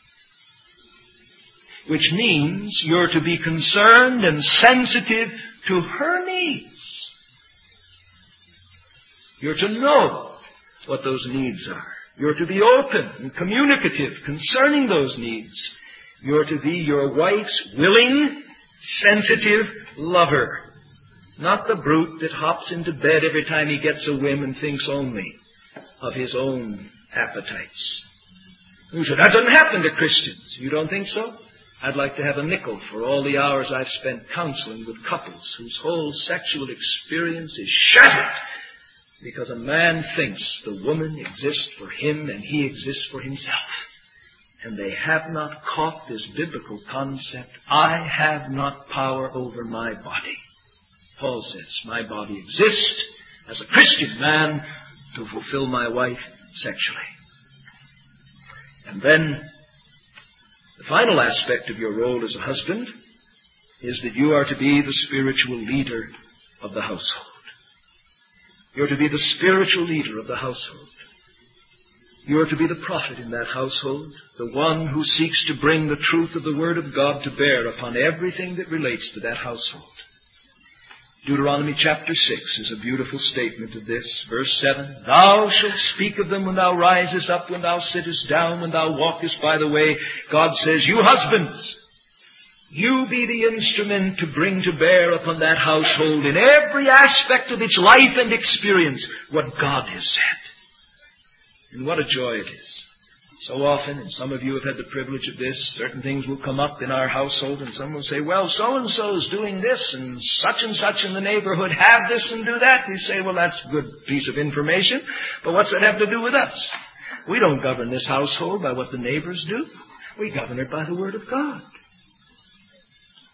Which means you're to be concerned and sensitive to her needs. You're to know what those needs are. You're to be open and communicative concerning those needs. You're to be your wife's willing, sensitive lover. Not the brute that hops into bed every time he gets a whim and thinks only of his own appetites. You say, that doesn't happen to Christians. You don't think so? I'd like to have a nickel for all the hours I've spent counseling with couples whose whole sexual experience is shattered because a man thinks the woman exists for him and he exists for himself. And they have not caught this biblical concept, I have not power over my body. Paul says, my body exists as a Christian man to fulfill my wife sexually. And then the final aspect of your role as a husband is that you are to be the spiritual leader of the household. You're to be the spiritual leader of the household. You're to be the prophet in that household, the one who seeks to bring the truth of the Word of God to bear upon everything that relates to that household. Deuteronomy chapter six is a beautiful statement of this. Verse seven, thou shalt speak of them when thou risest up, when thou sittest down, when thou walkest by the way. God says, you husbands, you be the instrument to bring to bear upon that household in every aspect of its life and experience what God has said. And what a joy it is. So often, and some of you have had the privilege of this, certain things will come up in our household and someone will say, well, so-and-so is doing this and such and such in the neighborhood have this and do that. We say, well, that's a good piece of information, but what's that have to do with us? We don't govern this household by what the neighbors do. We govern it by the Word of God.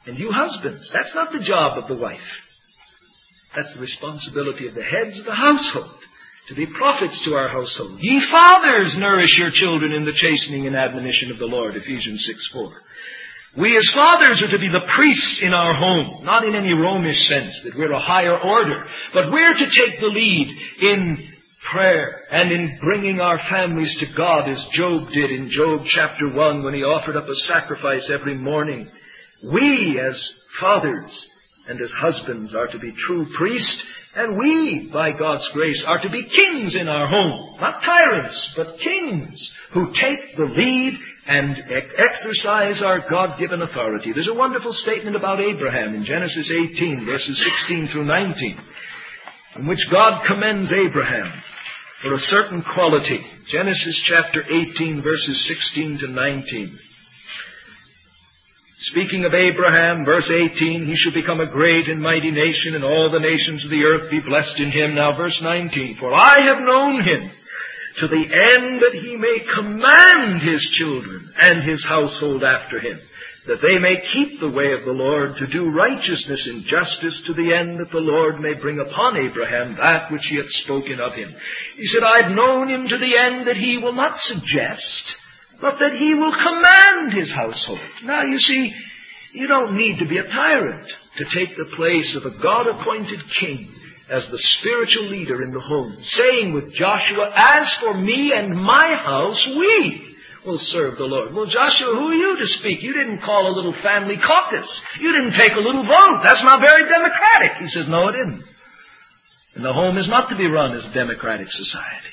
And you husbands, that's not the job of the wife. That's the responsibility of the heads of the household, to be prophets to our household. Ye fathers, nourish your children in the chastening and admonition of the Lord, Ephesians six four. We as fathers are to be the priests in our home, not in any Romish sense that we're a higher order, but we're to take the lead in prayer and in bringing our families to God as Job did in Job chapter one when he offered up a sacrifice every morning. We as fathers and as husbands are to be true priests, and we, by God's grace, are to be kings in our home. Not tyrants, but kings who take the lead and exercise our God-given authority. There's a wonderful statement about Abraham in Genesis eighteen, verses sixteen through nineteen, in which God commends Abraham for a certain quality. Genesis chapter eighteen, verses sixteen to nineteen. Speaking of Abraham, verse eighteen, he shall become a great and mighty nation, and all the nations of the earth be blessed in him. Now verse nineteen, for I have known him to the end that he may command his children and his household after him, that they may keep the way of the Lord to do righteousness and justice, to the end that the Lord may bring upon Abraham that which he hath spoken of him. He said, I've known him to the end that he will not suggest, but that he will command his household. Now, you see, you don't need to be a tyrant to take the place of a God-appointed king as the spiritual leader in the home, saying with Joshua, as for me and my house, we will serve the Lord. Well, Joshua, who are you to speak? You didn't call a little family caucus. You didn't take a little vote. That's not very democratic. He says, no, it isn't. And the home is not to be run as a democratic society.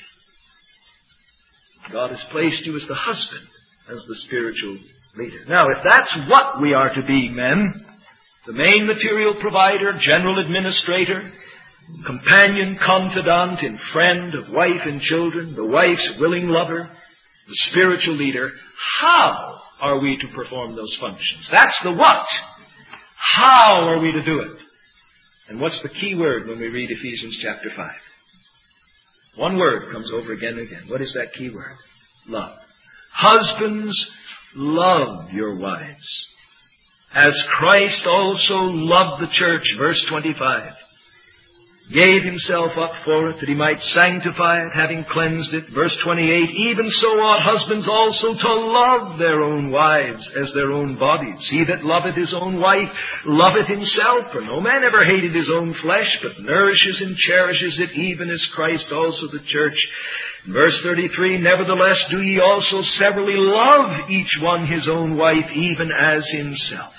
God has placed you as the husband, as the spiritual leader. Now, if that's what we are to be, men, the main material provider, general administrator, companion, confidant, and friend of wife and children, the wife's willing lover, the spiritual leader, how are we to perform those functions? That's the what. How are we to do it? And what's the key word when we read Ephesians chapter five? One word comes over again and again. What is that key word? Love. Husbands, love your wives, as Christ also loved the church, verse twenty-five, gave himself up for it, that he might sanctify it, having cleansed it. Verse twenty-eight, even so ought husbands also to love their own wives as their own bodies. He that loveth his own wife loveth himself, for no man ever hated his own flesh, but nourishes and cherishes it, even as Christ also the church. Verse thirty-three, nevertheless do ye also severally love each one his own wife, even as himself.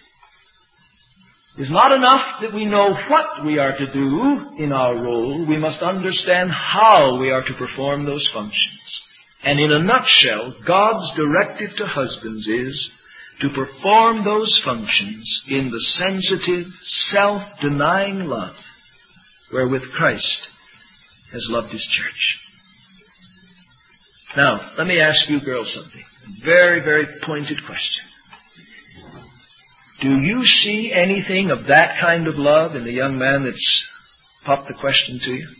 It's not enough that we know what we are to do in our role. We must understand how we are to perform those functions. And in a nutshell, God's directive to husbands is to perform those functions in the sensitive, self-denying love wherewith Christ has loved his church. Now, let me ask you girls something. A very, very pointed question. Do you see anything of that kind of love in the young man that's popped the question to you?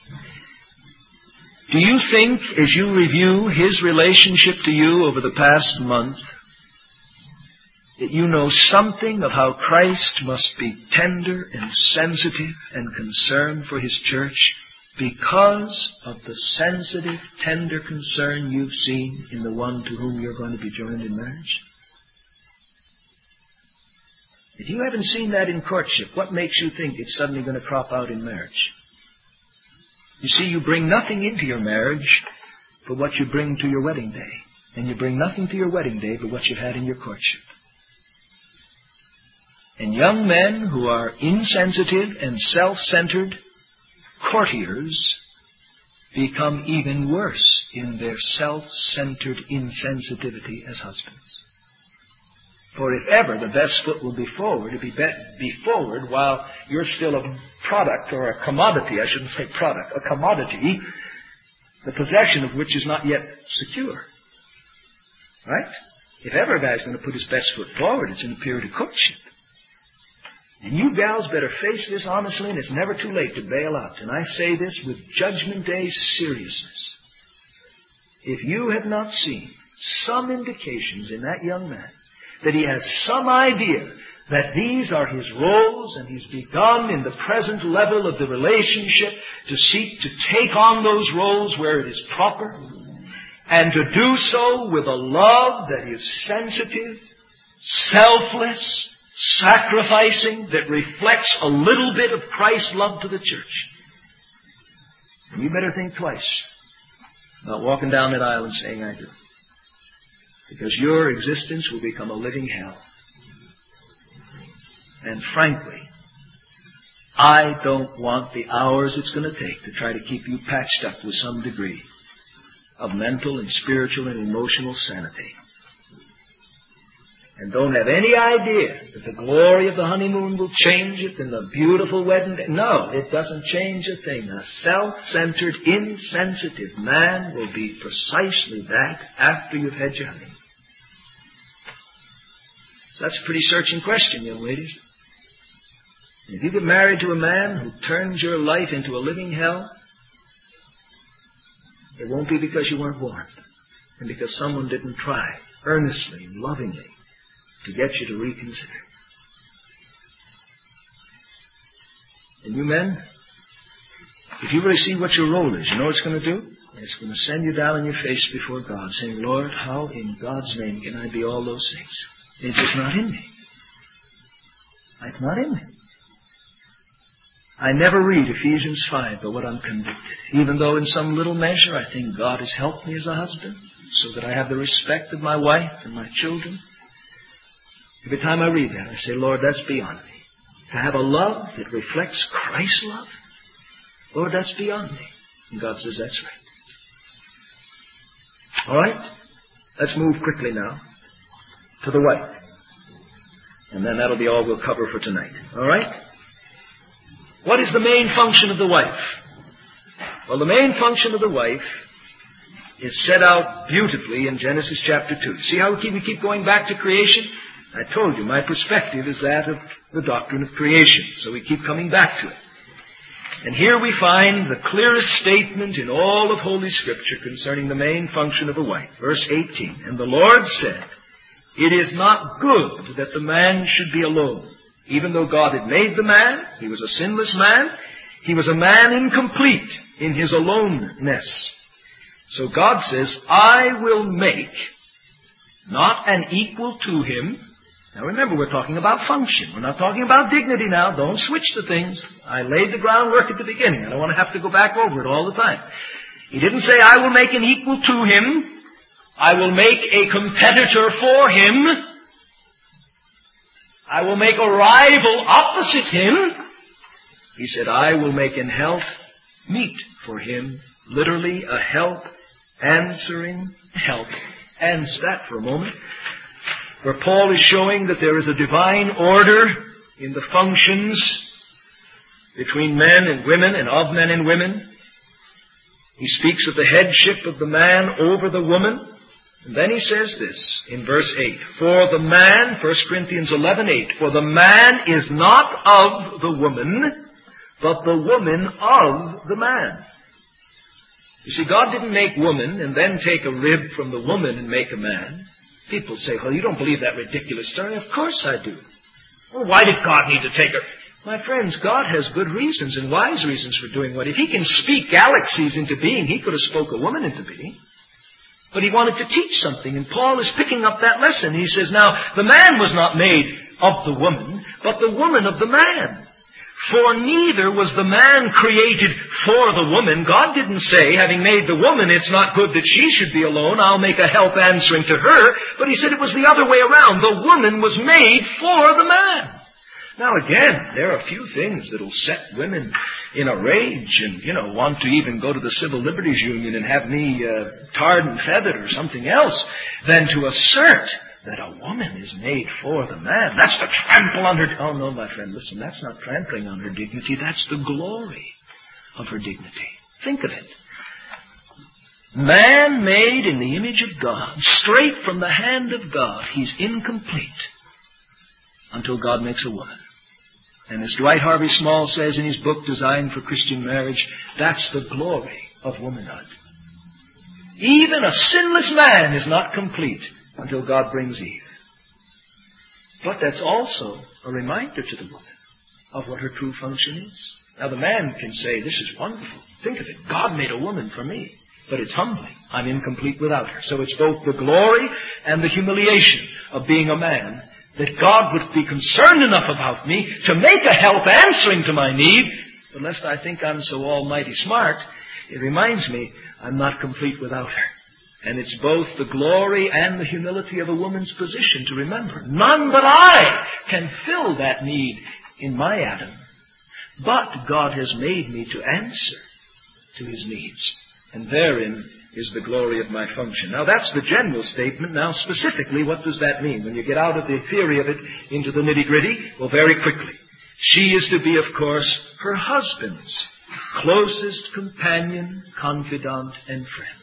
Do you think, as you review his relationship to you over the past month, that you know something of how Christ must be tender and sensitive and concerned for his church because of the sensitive, tender concern you've seen in the one to whom you're going to be joined in marriage? If you haven't seen that in courtship, what makes you think it's suddenly going to crop out in marriage? You see, you bring nothing into your marriage but what you bring to your wedding day. And you bring nothing to your wedding day but what you've had in your courtship. And young men who are insensitive and self-centered courtiers become even worse in their self-centered insensitivity as husbands. For if ever the best foot will be forward, it be, be forward while you're still a product or a commodity, I shouldn't say product, a commodity, the possession of which is not yet secure. Right? If ever a guy's going to put his best foot forward, it's in a period of courtship. And you gals better face this honestly, and it's never too late to bail out. And I say this with Judgment Day seriousness. If you have not seen some indications in that young man that he has some idea that these are his roles, and he's begun in the present level of the relationship to seek to take on those roles where it is proper, and to do so with a love that is sensitive, selfless, sacrificing, that reflects a little bit of Christ's love to the church. And you better think twice about walking down that aisle and saying, I do. Because your existence will become a living hell. And frankly, I don't want the hours it's going to take to try to keep you patched up with some degree of mental and spiritual and emotional sanity. And don't have any idea that the glory of the honeymoon will change it and the beautiful wedding day. No, it doesn't change a thing. A self-centered, insensitive man will be precisely that after you've had your honeymoon. So that's a pretty searching question, young ladies. If you get married to a man who turns your life into a living hell, it won't be because you weren't warned, and because someone didn't try earnestly and lovingly to get you to reconsider. And you men, if you really see what your role is, you know what it's going to do? It's going to send you down on your face before God, saying, Lord, how in God's name can I be all those things? It's just not in me. It's not in me. I never read Ephesians five, but what I'm convicted. Even though in some little measure I think God has helped me as a husband, so that I have the respect of my wife and my children. Every time I read that, I say, Lord, that's beyond me. To have a love that reflects Christ's love, Lord, that's beyond me. And God says, that's right. All right? Let's move quickly now to the wife. And then that'll be all we'll cover for tonight. All right? What is the main function of the wife? Well, the main function of the wife is set out beautifully in Genesis chapter two. See how we keep, we keep going back to creation? I told you, my perspective is that of the doctrine of creation. So we keep coming back to it. And here we find the clearest statement in all of Holy Scripture concerning the main function of a wife. Verse eighteen, and the Lord said, it is not good that the man should be alone. Even though God had made the man, he was a sinless man, he was a man incomplete in his aloneness. So God says, I will make not an equal to him. Now remember, we're talking about function. We're not talking about dignity now. Don't switch the things. I laid the groundwork at the beginning. I don't want to have to go back over it all the time. He didn't say, I will make an equal to him. I will make a competitor for him. I will make a rival opposite him. He said, I will make an help meet for him. Literally, a help answering help. Answer that for a moment. Where Paul is showing that there is a divine order in the functions between men and women and of men and women. He speaks of the headship of the man over the woman. And then he says this in verse eight. For the man, First Corinthians eleven eight, for the man is not of the woman, but the woman of the man. You see, God didn't make woman and then take a rib from the woman and make a man. People say, well, you don't believe that ridiculous story. Of course I do. Well, why did God need to take her? My friends, God has good reasons and wise reasons for doing what. If he can speak galaxies into being, he could have spoke a woman into being. But he wanted to teach something, and Paul is picking up that lesson. He says, now, the man was not made of the woman, but the woman of the man. For neither was the man created for the woman. God didn't say, having made the woman, it's not good that she should be alone, I'll make a help answering to her. But he said it was the other way around. The woman was made for the man. Now again, there are a few things that'll set women in a rage and, you know, want to even go to the Civil Liberties Union and have me uh, tarred and feathered or something else than to assert that a woman is made for the man. That's to trample on her... Oh, no, my friend, listen, that's not trampling on her dignity. That's the glory of her dignity. Think of it. Man made in the image of God, straight from the hand of God, he's incomplete until God makes a woman. And as Dwight Harvey Small says in his book, Design for Christian Marriage, that's the glory of womanhood. Even a sinless man is not complete until God brings Eve. But that's also a reminder to the woman of what her true function is. Now the man can say, this is wonderful. Think of it. God made a woman for me. But it's humbling. I'm incomplete without her. So it's both the glory and the humiliation of being a man, that God would be concerned enough about me to make a help answering to my need. But lest I think I'm so almighty smart, it reminds me I'm not complete without her. And it's both the glory and the humility of a woman's position to remember. None but I can fill that need in my Adam. But God has made me to answer to his needs. And therein is the glory of my function. Now that's the general statement. Now specifically, what does that mean? When you get out of the theory of it into the nitty-gritty, well, very quickly. She is to be, of course, her husband's closest companion, confidant, and friend.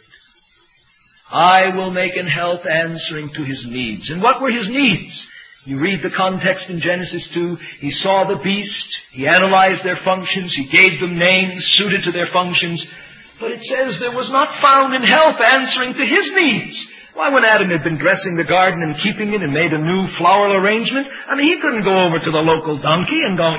I will make an help answering to his needs. And what were his needs? You read the context in Genesis two. He saw the beast. He analyzed their functions. He gave them names suited to their functions. But it says there was not found in help answering to his needs. Why, when Adam had been dressing the garden and keeping it and made a new floral arrangement, I mean, he couldn't go over to the local donkey and go,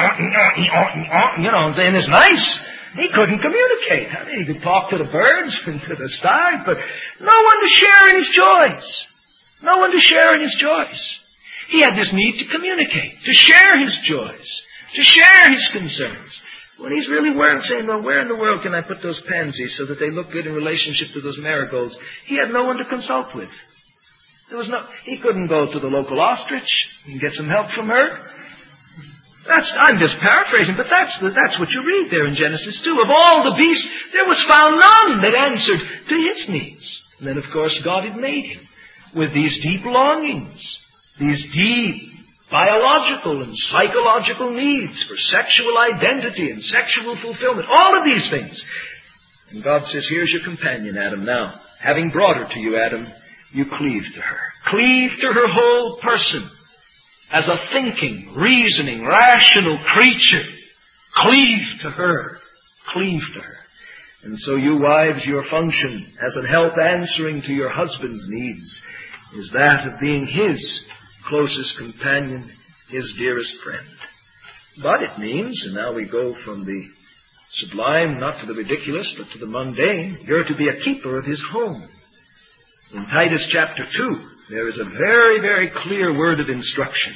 you know, and saying, it's nice. He couldn't communicate. I mean, he could talk to the birds and to the stars, but no one to share in his joys. No one to share in his joys. He had this need to communicate, to share his joys, to share his concerns. When he's really wearing, saying, well, where in the world can I put those pansies so that they look good in relationship to those marigolds? He had no one to consult with. There was no, he couldn't go to the local ostrich and get some help from her. That's, I'm just paraphrasing, but that's the, that's what you read there in Genesis two. Of all the beasts, there was found none that answered to his needs. And then, of course, God had made him with these deep longings, these deep biological and psychological needs for sexual identity and sexual fulfillment. All of these things. And God says, here's your companion, Adam. Now, having brought her to you, Adam, you cleave to her. Cleave to her whole person. As a thinking, reasoning, rational creature. Cleave to her. Cleave to her. And so you wives, your function as a help answering to your husband's needs is that of being his closest companion, his dearest friend. But it means, and now we go from the sublime, not to the ridiculous, but to the mundane, you're to be a keeper of his home. In Titus chapter two, there is a very, very clear word of instruction.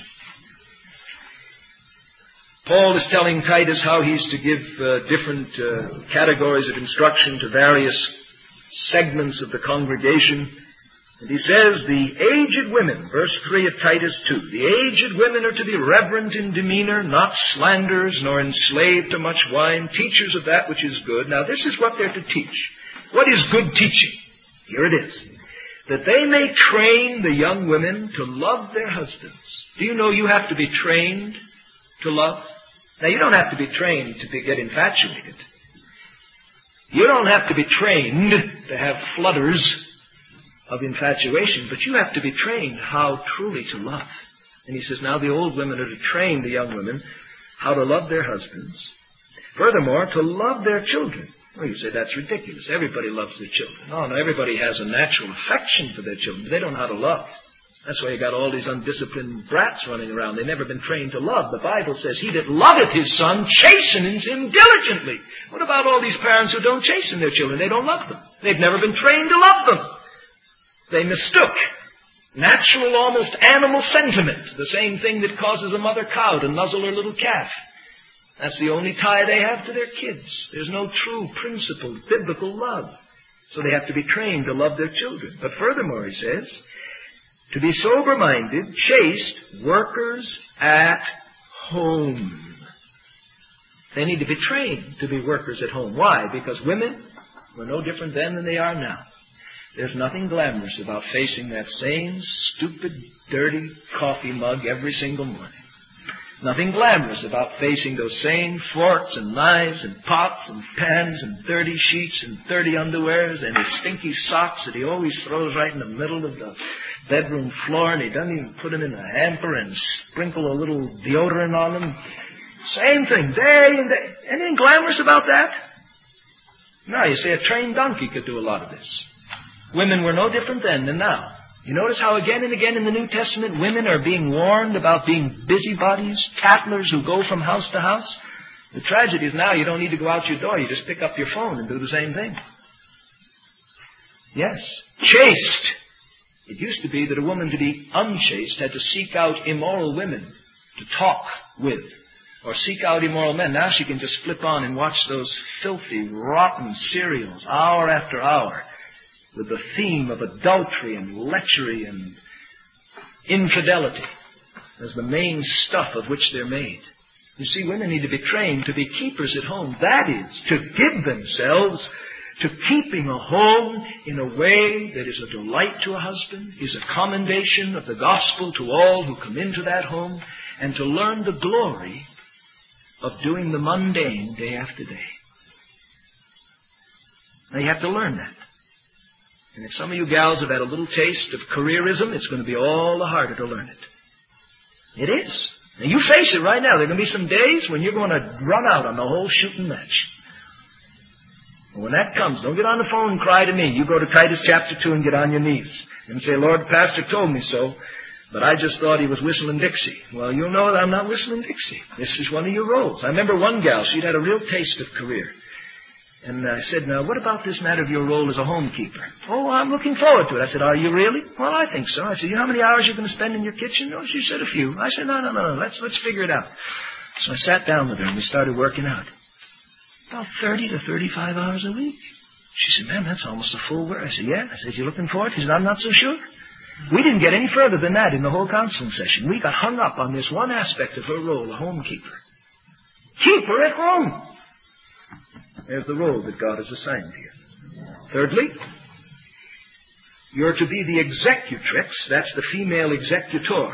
Paul is telling Titus how he's to give uh, different uh, categories of instruction to various segments of the congregation. And he says, the aged women, verse three of Titus two, the aged women are to be reverent in demeanor, not slanderers, nor enslaved to much wine, teachers of that which is good. Now this is what they're to teach. What is good teaching? Here it is. That they may train the young women to love their husbands. Do you know you have to be trained to love? Now you don't have to be trained to be, get infatuated. You don't have to be trained to have flutters of infatuation, but you have to be trained how truly to love. And he says, now the old women are to train the young women how to love their husbands. Furthermore, to love their children. Well, you say, that's ridiculous. Everybody loves their children. No, no, everybody has a natural affection for their children. They don't know how to love. That's why you got all these undisciplined brats running around. They've never been trained to love. The Bible says, he that loveth his son chasteneth him diligently. What about all these parents who don't chasten their children? They don't love them. They've never been trained to love them. They mistook natural, almost animal sentiment, the same thing that causes a mother cow to nuzzle her little calf. That's the only tie they have to their kids. There's no true, principled, biblical love. So they have to be trained to love their children. But furthermore, he says, to be sober-minded, chaste, workers at home. They need to be trained to be workers at home. Why? Because women were no different then than they are now. There's nothing glamorous about facing that same stupid, dirty coffee mug every single morning. Nothing glamorous about facing those same forks and knives and pots and pans and dirty sheets and dirty underwears and his stinky socks that he always throws right in the middle of the bedroom floor, and he doesn't even put them in a hamper and sprinkle a little deodorant on them. Same thing, day and day. Anything glamorous about that? No, you say a trained donkey could do a lot of this. Women were no different then than now. You notice how again and again in the New Testament women are being warned about being busybodies, tattlers who go from house to house? The tragedy is now you don't need to go out your door. You just pick up your phone and do the same thing. Yes. Chaste. It used to be that a woman to be unchaste had to seek out immoral women to talk with, or seek out immoral men. Now she can just flip on and watch those filthy, rotten serials hour after hour with the theme of adultery and lechery and infidelity as the main stuff of which they're made. You see, women need to be trained to be keepers at home. That is, to give themselves to keeping a home in a way that is a delight to a husband, is a commendation of the gospel to all who come into that home, and to learn the glory of doing the mundane day after day. Now you have to learn that. And if some of you gals have had a little taste of careerism, it's going to be all the harder to learn it. It is. Now you face it right now. There are going to be some days when you're going to run out on the whole shooting match. And when that comes, don't get on the phone and cry to me. You go to Titus chapter two and get on your knees and say, Lord, the pastor told me so, but I just thought he was whistling Dixie. Well, you'll know that I'm not whistling Dixie. This is one of your roles. I remember one gal, she'd had a real taste of career. And I said, now, what about this matter of your role as a homekeeper? Oh, I'm looking forward to it. I said, are you really? Well, I think so. I said, you know how many hours you're going to spend in your kitchen? Oh, she said a few. I said, no, no, no, no. Let's, let's figure it out. So I sat down with her and we started working out. About thirty to thirty-five hours a week. She said, man, that's almost a full word. I said, yeah. I said, you looking for it? She said, I'm not so sure. We didn't get any further than that in the whole counseling session. We got hung up on this one aspect of her role, a homekeeper. Keep her at home. There's the role that God has assigned to you. Thirdly, you're to be the executrix. That's the female executor.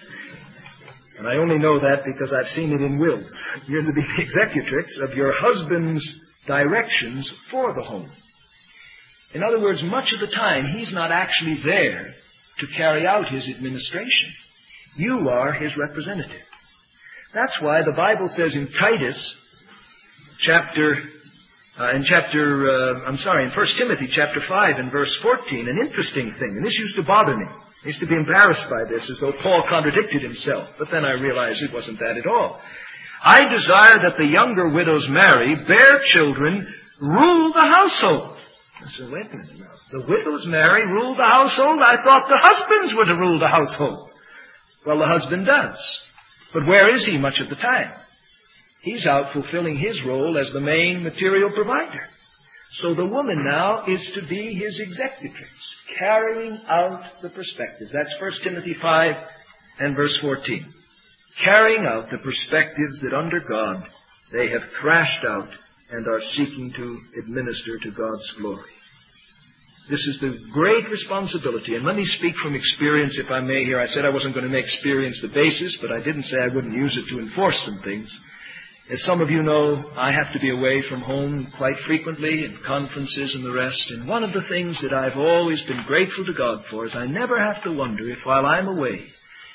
And I only know that because I've seen it in wills. You're to be the executrix of your husband's directions for the home. In other words, much of the time, he's not actually there to carry out his administration. You are his representative. That's why the Bible says in Titus, chapter, uh, in chapter, uh, I'm sorry, in First Timothy chapter five and verse fourteen, an interesting thing, and this used to bother me. I used to be embarrassed by this, as though Paul contradicted himself. But then I realized it wasn't that at all. I desire that the younger widows marry, bear children, rule the household. I said, wait a minute now. The widows marry, rule the household? I thought the husbands were to rule the household. Well, the husband does. But where is he much of the time? He's out fulfilling his role as the main material provider. So the woman now is to be his executrix, carrying out the perspectives. That's First Timothy five and verse fourteen. Carrying out the perspectives that under God they have thrashed out and are seeking to administer to God's glory. This is the great responsibility. And let me speak from experience, if I may, here. I said I wasn't going to make experience the basis, but I didn't say I wouldn't use it to enforce some things. As some of you know, I have to be away from home quite frequently, in conferences and the rest. And one of the things that I've always been grateful to God for is I never have to wonder if while I'm away,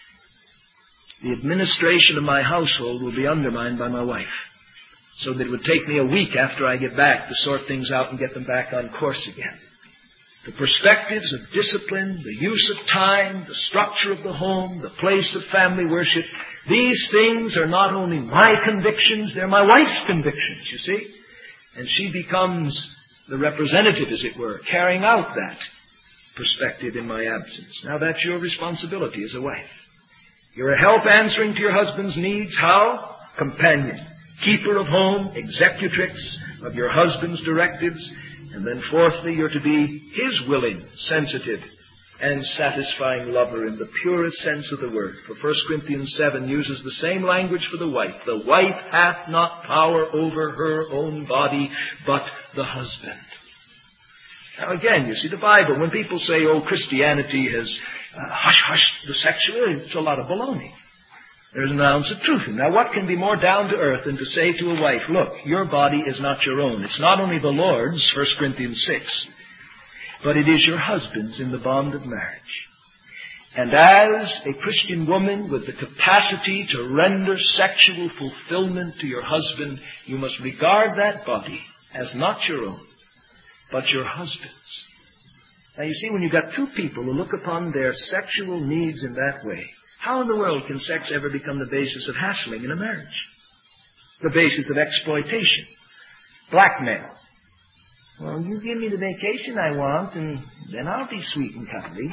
the administration of my household will be undermined by my wife. So that it would take me a week after I get back to sort things out and get them back on course again. The perspectives of discipline, the use of time, the structure of the home, the place of family worship, these things are not only my convictions, they're my wife's convictions, you see. And she becomes the representative, as it were, carrying out that perspective in my absence. Now that's your responsibility as a wife. You're a help answering to your husband's needs. How? Companion. Keeper of home, executrix of your husband's directives. And then fourthly, you're to be his willing, sensitive, and satisfying lover in the purest sense of the word. For First Corinthians seven uses the same language for the wife. The wife hath not power over her own body, but the husband. Now again, you see the Bible, when people say, oh, Christianity has uh, hush-hushed the sexual, it's a lot of baloney. There's an ounce of truth in it. Now what can be more down to earth than to say to a wife, look, your body is not your own. It's not only the Lord's, First Corinthians six, but it is your husband's in the bond of marriage. And as a Christian woman with the capacity to render sexual fulfillment to your husband, you must regard that body as not your own, but your husband's. Now you see, when you've got two people who look upon their sexual needs in that way, how in the world can sex ever become the basis of hassling in a marriage? The basis of exploitation, blackmail. Well, you give me the vacation I want, and then I'll be sweet and cuddly.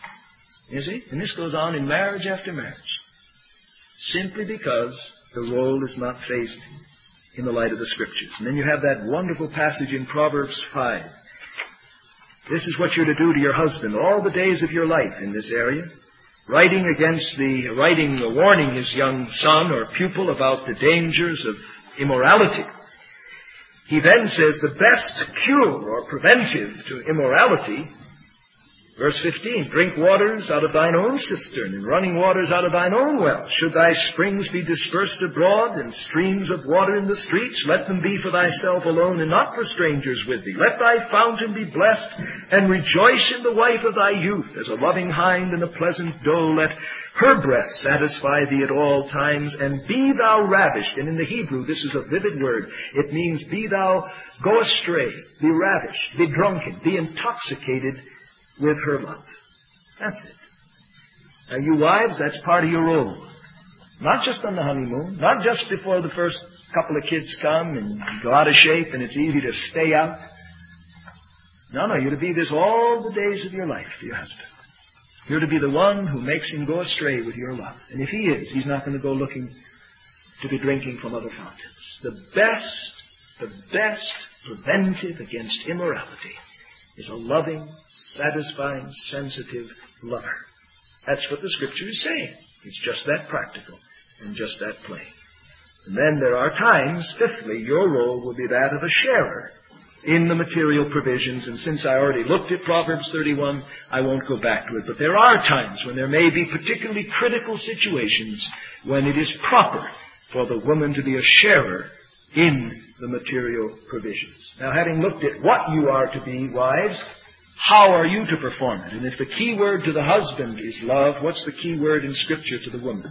You see? And this goes on in marriage after marriage. Simply because the role is not faced in the light of the Scriptures. And then you have that wonderful passage in Proverbs five. This is what you're to do to your husband all the days of your life in this area. Writing against the, writing, warning his young son or pupil about the dangers of immorality. He then says the best cure or preventive to immorality, verse fifteen, drink waters out of thine own cistern, and running waters out of thine own well. Should thy springs be dispersed abroad, and streams of water in the streets, let them be for thyself alone, and not for strangers with thee. Let thy fountain be blessed, and rejoice in the wife of thy youth. As a loving hind and a pleasant doe, let her breast satisfy thee at all times, and be thou ravished. And in the Hebrew, this is a vivid word. It means be thou, go astray, be ravished, be drunken, be intoxicated with her love. That's it. Now you wives, that's part of your role. Not just on the honeymoon, not just before the first couple of kids come and you go out of shape and it's easy to stay out. No, no, you're to be this all the days of your life to your husband. You're to be the one who makes him go astray with your love. And if he is, he's not going to go looking to be drinking from other fountains. The best, the best preventive against immorality is a loving, satisfying, sensitive lover. That's what the Scripture is saying. It's just that practical and just that plain. And then there are times, fifthly, your role will be that of a sharer in the material provisions. And since I already looked at Proverbs thirty-one, I won't go back to it. But there are times when there may be particularly critical situations when it is proper for the woman to be a sharer in the material provisions. Now, having looked at what you are to be, wives, how are you to perform it? And if the key word to the husband is love, what's the key word in Scripture to the woman?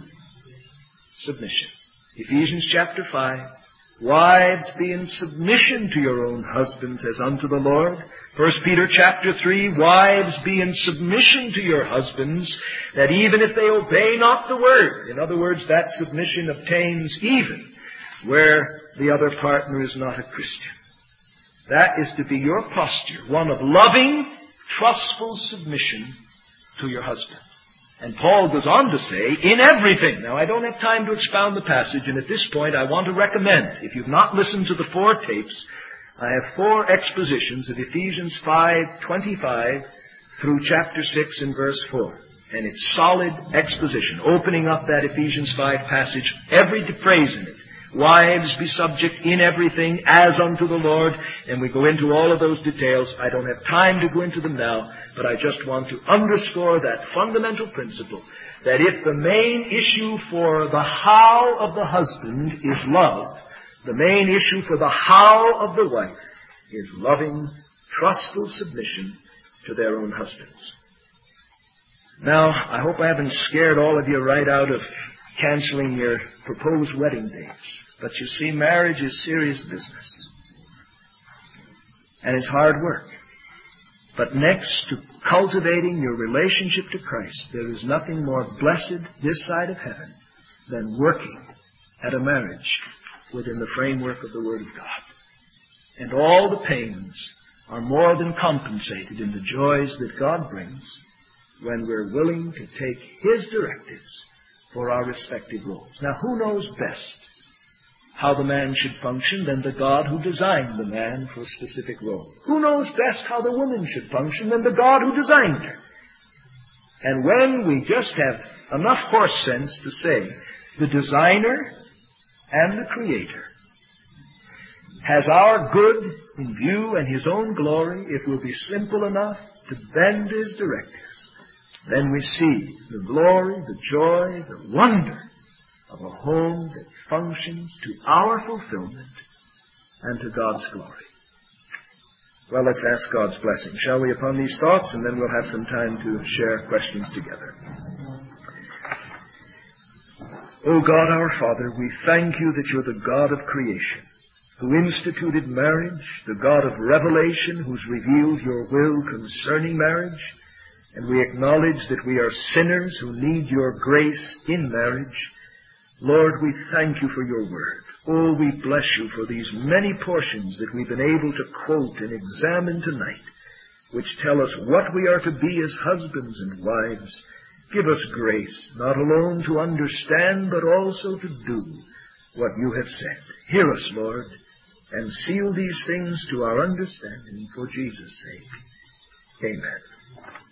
Submission. Ephesians chapter five. Wives, be in submission to your own husbands as unto the Lord. First Peter chapter three. Wives, be in submission to your husbands, that even if they obey not the word. In other words, that submission obtains even where the other partner is not a Christian. That is to be your posture, one of loving, trustful submission to your husband. And Paul goes on to say, in everything. Now, I don't have time to expound the passage, and at this point I want to recommend, if you've not listened to the four tapes, I have four expositions of Ephesians five twenty-five through chapter six and verse four. And it's solid exposition, opening up that Ephesians five passage, every phrase in it. Wives, be subject in everything as unto the Lord. And we go into all of those details. I don't have time to go into them now, but I just want to underscore that fundamental principle, that if the main issue for the how of the husband is love, the main issue for the how of the wife is loving, trustful submission to their own husbands. Now, I hope I haven't scared all of you right out of canceling your proposed wedding dates. But you see, marriage is serious business. And it's hard work. But next to cultivating your relationship to Christ, there is nothing more blessed this side of heaven than working at a marriage within the framework of the Word of God. And all the pains are more than compensated in the joys that God brings when we're willing to take His directives for our respective roles. Now, who knows best how the man should function than the God who designed the man for a specific role? Who knows best how the woman should function than the God who designed her? And when we just have enough horse sense to say, the designer and the creator has our good in view and His own glory, if we'll be simple enough to bend His directives, then we see the glory, the joy, the wonder of a home that functions to our fulfillment and to God's glory. Well, let's ask God's blessing, shall we, upon these thoughts, and then we'll have some time to share questions together. O God, our Father, we thank You that You're the God of creation. who instituted marriage, the God of revelation, who's revealed your will concerning marriage, and we acknowledge that we are sinners who need your grace in marriage. Lord, we thank you for your word. Oh, we bless you for these many portions that we've been able to quote and examine tonight, which tell us what we are to be as husbands and wives. Give us grace, not alone to understand, but also to do what you have said. Hear us, Lord, and seal these things to our understanding for Jesus' sake. Amen.